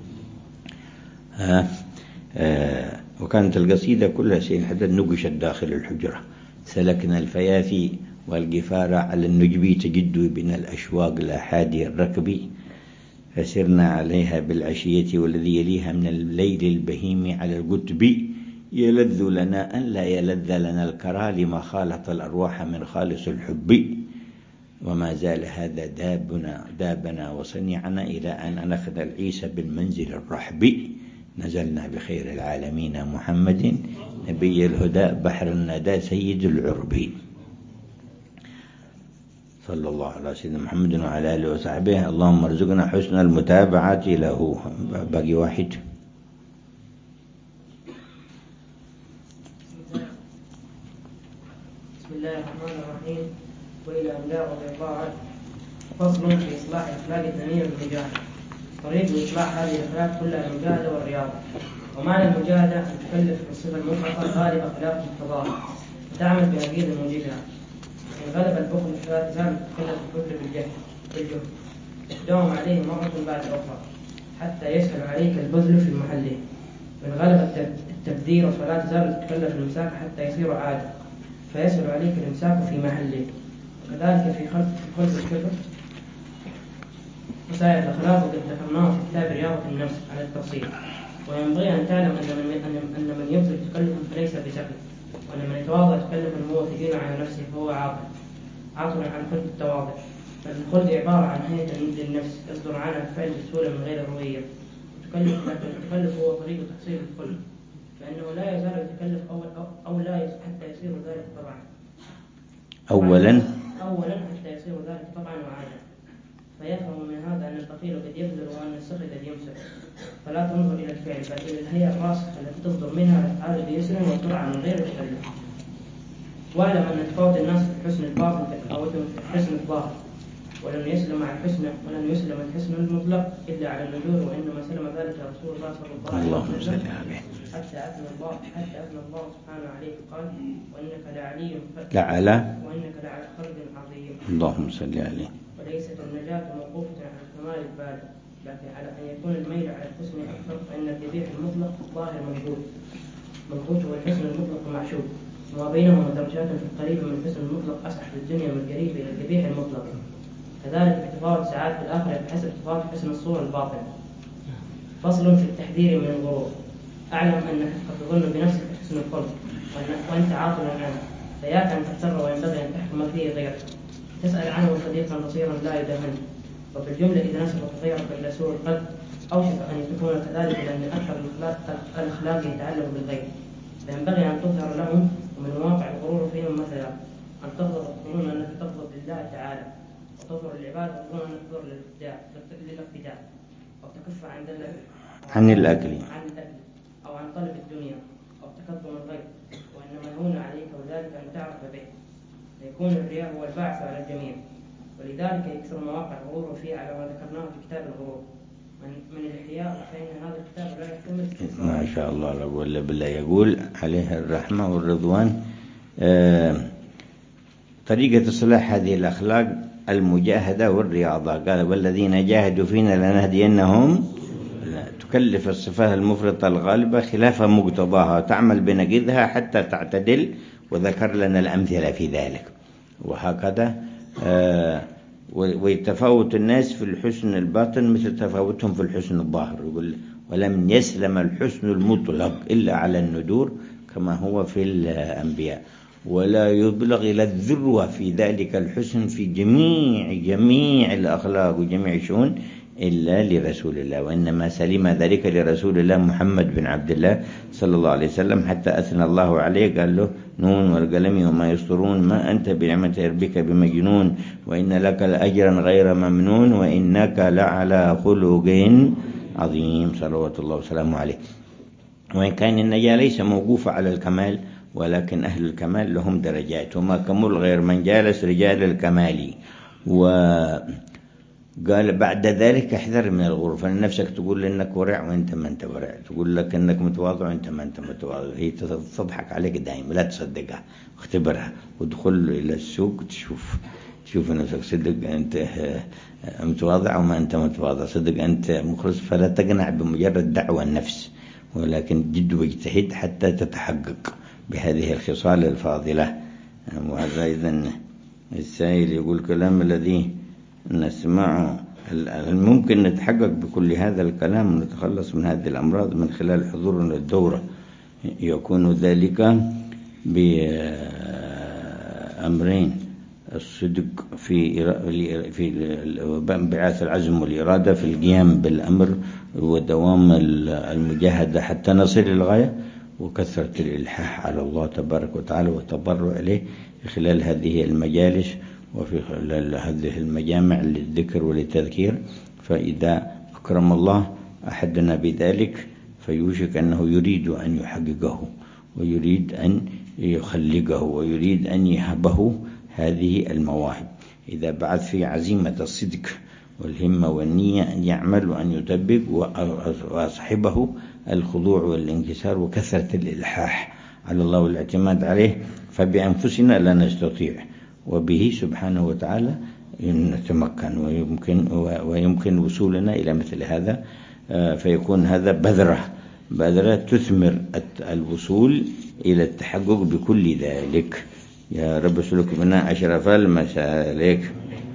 آه آه وكانت القصيدة كلها سيد حدد نقشت داخل الحجرة. سلكنا الفيافي والقفار على النجبي تجد بنا الأشواق لا حادي الركب، فسرنا عليها بالعشية والذي يليها من الليل البهيم على القطب، يلذ لنا أن لا يلذ لنا الكرى لما خالط الأرواح من خالص الحب، وما زال هذا دابنا دابنا وصنيعنا إلى أن نخذ العيسى بالمنزل الرحب. نزلنا بخير العالمين محمد نبي الهدى بحر الندى سيد العرب، صلى الله على سيدنا محمد وعلى آله وصحبه. اللهم ارزقنا حسن المتابعة له. باقي واحد. بسم الله الرحمن الرحيم. وإلى أملاء رضي الله عنه. فصل في إصلاح أخلاق الدنيا بالمجاهدة. طريق إصلاح هذه الأخلاق كلها المجاهدة والرياضة. ومعنى المجاهدة أن تكلف بالصفة المطلقة غالب أخلاق مقتضاها وتعمل بأكيد موجبها. إن غلب البخل فلا تزال تتكلف البخل بالجهد بالجهد تداوم عليه مرة بعد أخرى. حتى يسهل عليك البذل في محله. من غلب التبذير فلا تزال تتكلف الإمساك حتى يصير عادة فيسهل عليك الإمساك في محله. وكذلك في خلق في خلق الكفر وسائر الأخلاق وقد ذكرناه في كتاب رياضة النفس على التفصيل. وينبغي أن تعلم أن من, أن من يبذل تكلفا فليس بسهل، وأن من يتواضع تكلفا هو ثقيل على نفسه فهو عاطل عاطل عن خلق التواضع. فالخلق عبارة عن هيئة للنفس يصدر عنها الفعل بسهولة من غير روية. التكلف التكلف هو طريق تحصيل الخلق، فإنه لا يزال يتكلف أو, أو, أو لا حتى يصير ذلك طبعا أولا أولا حتى يصير ذلك طبعا وعادة. فيفهم من هذا أن البخيل قد يبذل وأن السخي قد يمسك. فلا تنظر إلى الفعل بل إلى الهيئة الراسخة التي تصدر منها الأفعال بيسر وسرعة من غير تكلف. واعلم أن تفاوت الناس في حسن الباطن تفاوتهم في حسن الظاهر، ولن يسلم على الحسن ولن يسلم الحسن المطلق إلا على النجور، وإنما سلم ذلك رسول الله صلى الله عليه وسلم حتى أثنى الله حتى أثنى الله سبحانه عليه قال: وإنك لعلي لعلى وإنك لعلى خلق عظيم. اللهم صل عليه. وليست النجاة موقوفة على الكمال البالغ، لكن على أن يكون الميل على الحسن أكثر، فإن الذبيح المطلق ظاهر منقوط منقوط والحسن المطلق معشوق، وما بينهما درجات في القريب من الحسن المطلق أصح في الدنيا من القريب إلى الذبيح المطلق. كذلك بتفاوت ساعات في الآخرة بحسب تفاوت حسن الصورة الباطنة. فصل في التحذير من الغرور. أعلم أنك قد تظن بنفسك حسن الخلق وأنت عاطل عنه، فإياك أن تغتر وينبغي أن تحكم فيه غيرك. تسأل عنه صديقا بصيرا لا يدهنه. وبالجملة إذا نسبت غيرك إلى سوء القلب أوشك أن يكون كذلك، لأن أكثر الأخلاق يتعلق بالغير، فينبغي أن تظهر لهم. ومن واقع الغرور فيهم مثلا أن تغضب تظن أنك تغضب لله تعالى، وتظهر العباد تظن أنك تظهر للاقتداء، أو تكف عن الأكل عن الأكل عن الأكل أو عن طلب الدنيا أو تكظم الغير، وإنما يهون عليك وذلك أن تعرف به. يكون الرياء هو الباعث على الجميع، ولذلك يكثر مواقع الغرور فيه على ما ذكرناه في كتاب الغرور من, من الإحياء، فإن هذا الكتاب لا يحتمل. ما شاء الله لا قوة إلا بالله. يقول عليه الرحمة والرضوان آه طريقة إصلاح هذه الأخلاق المجاهدة والرياضة. قال: والذين جاهدوا فينا لنهدينهم. تكلف الصفات المفرطة الغالبة خلاف مقتضاها، تعمل بنقيضها حتى تعتدل، وذكر لنا الأمثلة في ذلك. وهكذا آه ويتفاوت الناس في الحسن الباطن مثل تفاوتهم في الحسن الظاهر. يقول: ولم يسلم الحسن المطلق إلا على الندور كما هو في الأنبياء، ولا يبلغ إلى الذروة في ذلك الحسن في جميع جميع الأخلاق وجميع الشؤون إلا لرسول الله، وإنما سلم ذلك لرسول الله محمد بن عبد الله صلى الله عليه وسلم، حتى أثنى الله عليه قال له: نون والقلم وما يسطرون ما أنت بنعمة ربك بمجنون وإن لك لأجرا غير ممنون وإنك لعلى خلق عظيم صلوات الله وسلامه عليه. وإن كان النجاة ليس موقوفة على الكمال، ولكن أهل الكمال لهم درجات، وما كمل غير من جالس رجال الكمال. وقال بعد ذلك: احذر من الغرور، فإن نفسك تقول إنك ورع وإنت ما أنت ورع، تقول لك إنك متواضع وإنت ما أنت متواضع، هي تضحك عليك دائما، لا تصدقها، اختبرها وادخل إلى السوق تشوف تشوف نفسك صدق أنت متواضع وما أنت متواضع، صدق أنت مخلص، فلا تقنع بمجرد دعوة النفس، ولكن جد واجتهد حتى تتحقق بهذه الخصال الفاضلة. وهذا إذن السائل يقول: كلام الذي نسمعه هل ممكن نتحقق بكل هذا الكلام ونتخلص من هذه الأمراض من خلال حضورنا الدورة؟ يكون ذلك بأمرين: الصدق في في انبعاث العزم والإرادة في القيام بالأمر ودوام المجاهدة حتى نصل للغاية، وكثرة الإلحاح على الله تبارك وتعالى والتضرع إليه في خلال هذه المجالس وفي خلال هذه المجامع للذكر وللتذكير. فإذا أكرم الله أحدنا بذلك فيوشك أنه يريد أن يحققه ويريد أن يخلقه ويريد أن يهبه هذه المواهب. إذا بعث في عزيمة الصدق والهمة والنية أن يعمل وأن يطبق، وأصحبه الخضوع والانكسار وكثرة الإلحاح على الله والاعتماد عليه، فبأنفسنا لا نستطيع، وبه سبحانه وتعالى نتمكن ويمكن ويمكن وصولنا إلى مثل هذا فيكون هذا بذرة بذرة تثمر الوصول إلى التحقق بكل ذلك. يا رب اسلك بنا أشرف المسالك.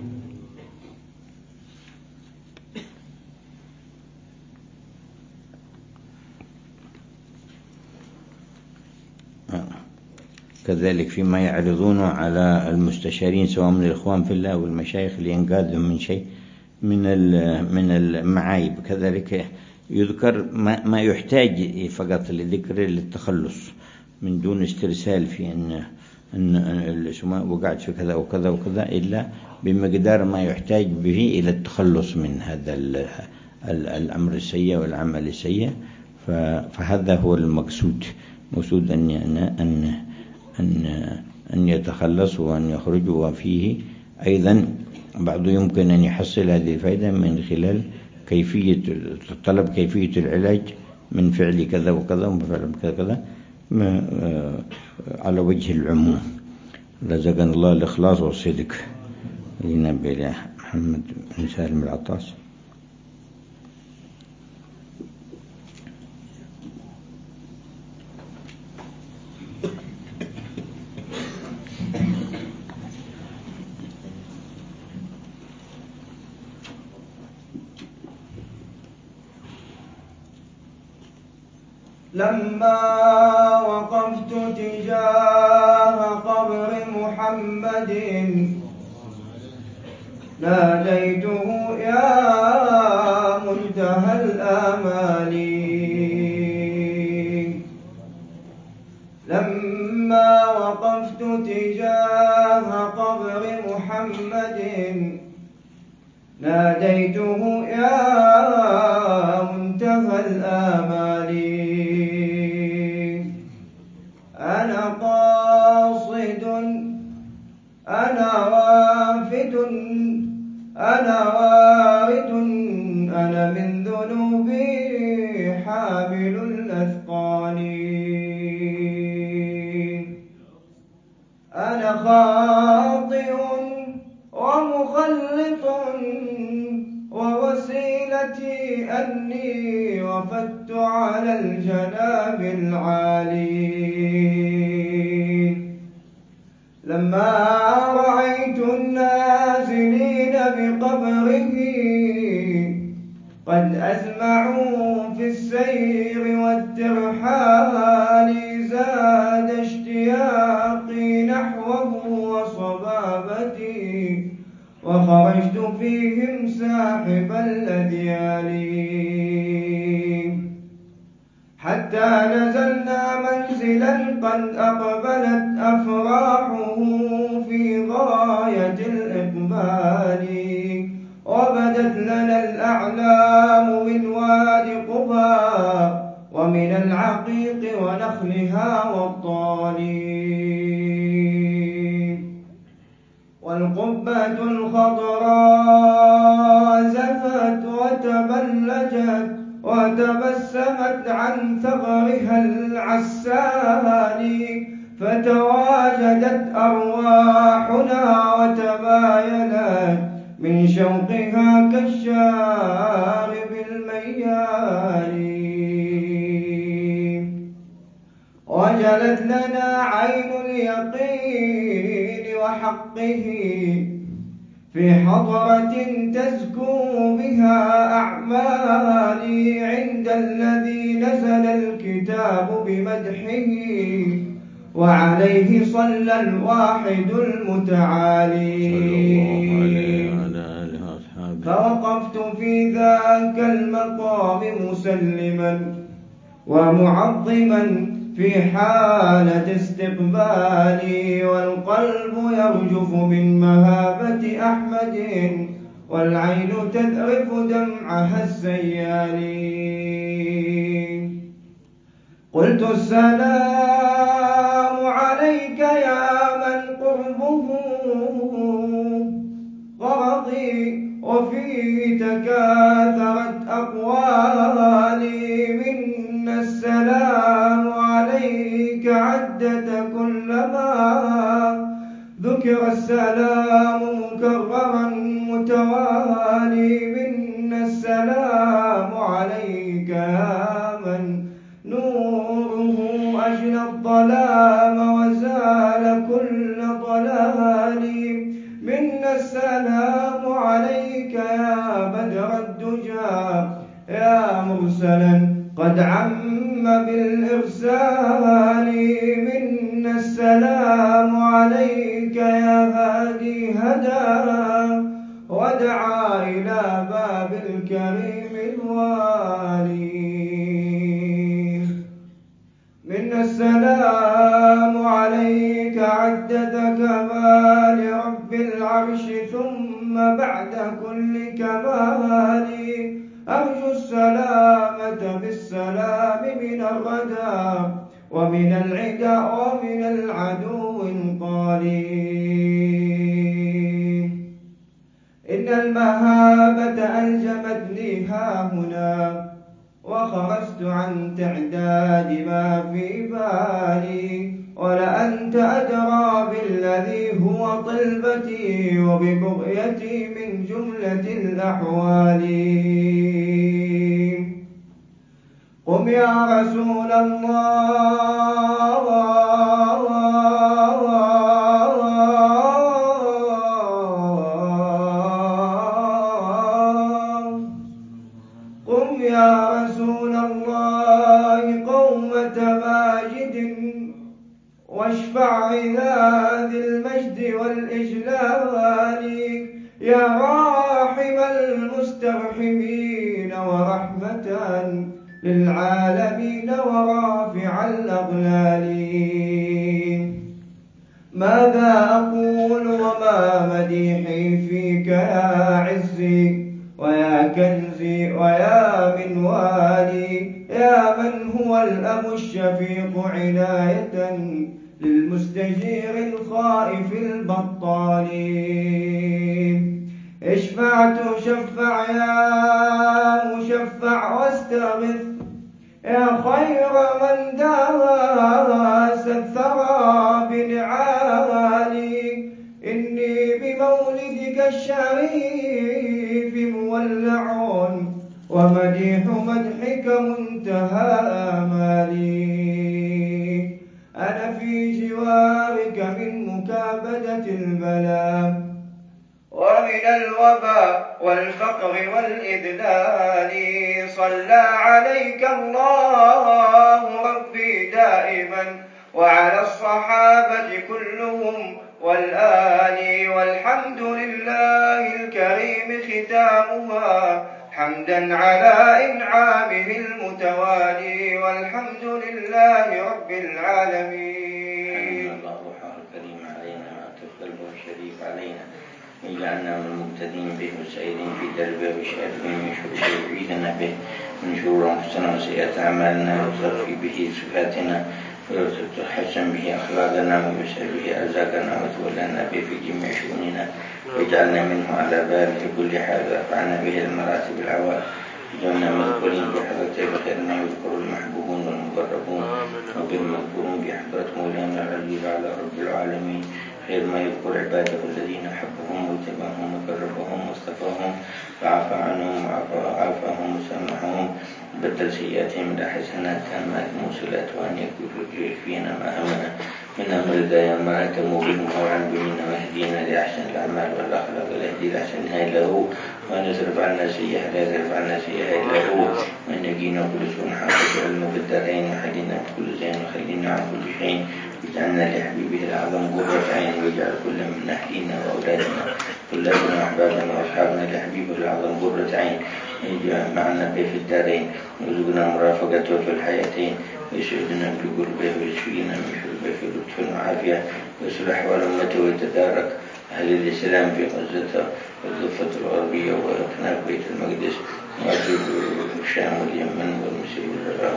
كذلك فيما يعرضون على المستشارين سواء من الإخوان في الله والمشايخ لإنقاذهم من شيء من من المعايب، كذلك يذكر ما ما يحتاج فقط لذكر للتخلص من دون استرسال في أن أن السماء وقعت في كذا وكذا وكذا، إلا بمقدار ما يحتاج به إلى التخلص من هذا الأمر السيء والعمل السيء. فهذا هو المقصود، مقصود أن أن أن أن يتخلصوا وأن يخرجوا. وفيه أيضا بعض يمكن أن يحصل هذه الفائدة من خلال كيفية طلب كيفية العلاج من فعل كذا وكذا وفعل كذا كذا على وجه العموم. رزقنا الله الإخلاص والصدق. لنبي محمد بن سالم العطاس. لما وقفت تجاه قبر محمد ناديته يا منتهى الآمال. لما وقفت تجاه قبر محمد ناديته يا منتهى الآمال. أنا قاصد أنا وافد أنا وارد أنا من ذنوبي حامل الأثقال. أنا خاطئ ومخلط ووسيلتي أني وفدت على الجناب العالي. لما رأيت النازلين بقبره قد أزمعوا في السير والترحال زاد اشتياقي نحوه وصبابتي وخرجت فيهم ساحب الأديال. حتى نزلنا منزلا قد أقبلت أفراحه في غاية الإقبال. وبدت لنا الأعلام من وادي قبى ومن العقيق ونخلها والطال. والقبة الخضراء زفت وتبلجت وتبسمت عن ثغرها العسال. فتواجدت أرواحنا وتباينت من شوقها كالشارب الميال. وجلت لنا عين اليقين وحقه في حضرة تزكو بها أعمالي عند الذي نزل الكتاب بمدحه وعليه صلى الواحد المتعالي. فوقفت في ذاك المقام مسلما ومعظما في حالة استقبالي. والقلب يرجف من مهابة أحمد والعين تذرف دمعها السيال. قلت السلام عليك يا من قربه غرضي وفيه تكاثرت أقوالي. منا السلام عليك عدة كلما ذكر السلام مكررا متوالي. منا السلام عليك السلام وزال كل ضلال. منا السلام عليك يا بدر الدجى يا مرسلا قد عم بالإرسال. منا السلام عليك يا هادي هدى ودعا إلى باب الكريم الوالي. منا السلام عليك عدد كمال رب العرش ثم بعد كل كمال. أرجو السلامة بالسلام من الردى ومن العدا ومن العدو القالي. إن المهابة ألجمتني هاهنا وخرجت عن تعداد ما في بالي. ولأنت أدرى بالذي هو طلبتي وببغيتي من جملة الأحوال. قم يا رسول الله قم يا رسول الله قومة ماجد واشفع إلى ذي المجد والإجلال. يا راحم المسترحمين ورحمة للعالمين ورافع الأغلال. ماذا أقول وما مديحي فيك يا عزي ويا كنزي ويا منوالي. يا من هو الأب الشفيق عناية للمستجير الخائف البطال. اشفع تشفع يا مشفع واستغث يا خير من داس الثرى بنعالي. إني بمولدك الشريف مولع ومديح مدحك منتهى آمالي. أنا في جوارك من مكابدة البلاء ومن الوباء والفقر والإذلال. صلى عليك الله ربي دائما وعلى الصحابة كلهم والآل. والحمد لله الكريم ختامها حمدا على إنعامه المتوالي. والحمد لله رب العالمين. الله روحه الكريم علينا وأتف قلبه الشريف علينا واجعلنا من المقتدين به وسائرين في دربه وشاربين من شر وعيدنا به من شرور أنفسنا وسيئات أعمالنا وتصفي به صفاتنا وتحسن به أخلاقنا ويسر به أرزاقنا وتولنا به في جميع شؤوننا واجعلنا منه على بال في كل حال وارفعنا به المراتب العوالي. واجعلنا مذكورين بحضرته بخير ما يذكر المحبوبون والمقربون وبالمذكورون بحضرة مولانا العلي على رب العالمين. خير ما يذكر عباده الذين أحبهم واتبعهم وقربهم واصطفاهم فعفى عنهم وعافاهم وسامحهم بدل سيئاتهم إلى حسنات تامات موصلات وأن يكفينا ما همنا من أمر الدنيا ما أتموا بهم وعن بمنا واهدينا لأحسن الأعمال والأخلاق والهدي لأحسنها إلا هو. وأن يصرف عنا سيئها لا يصرف عنا سيئها إلا هو. وأن يجينا كل سوء حافظ علم بالدارين وحدنا بكل زين وخلينا عن كل شيء. واجعلنا لحبيبه الأعظم قرة عين واجعل كل من أهلنا وأولادنا كلنا وأحبابنا وأصحابنا لحبيبه الأعظم قرة عين. واجعل معنا به في الدارين وارزقنا مرافقته في الحياتين ويسعدنا بقربه ويشفينا من شربه في لطف وعافية ويصلح أحوال أمته ويتدارك أهل الإسلام في غزة والضفة الغربية وأكناف بيت المقدس وأرجو الشام واليمن ومصر والعراق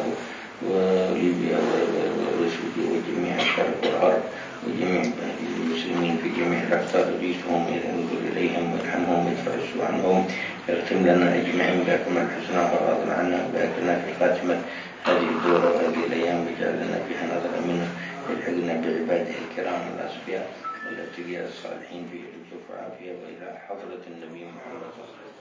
وليبيا وسوريا وجميع الشرق والغرب وجميع المسلمين في جميع الأقطار. يجيسهم ينظر إليهم ويرحمهم ويدفع السوء عنهم. يختم لنا أجمعين بأكمل الحسنى وراض عنا وبأكلنا في خاتمة هذه الدورة وهذه الأيام واجعل لنا فيها نظر منه يلحقنا بعباده الكرام الأصفياء والأتقياء الصالحين في لطف وعافية وإلى حضرة النبي محمد صلى الله عليه وسلم.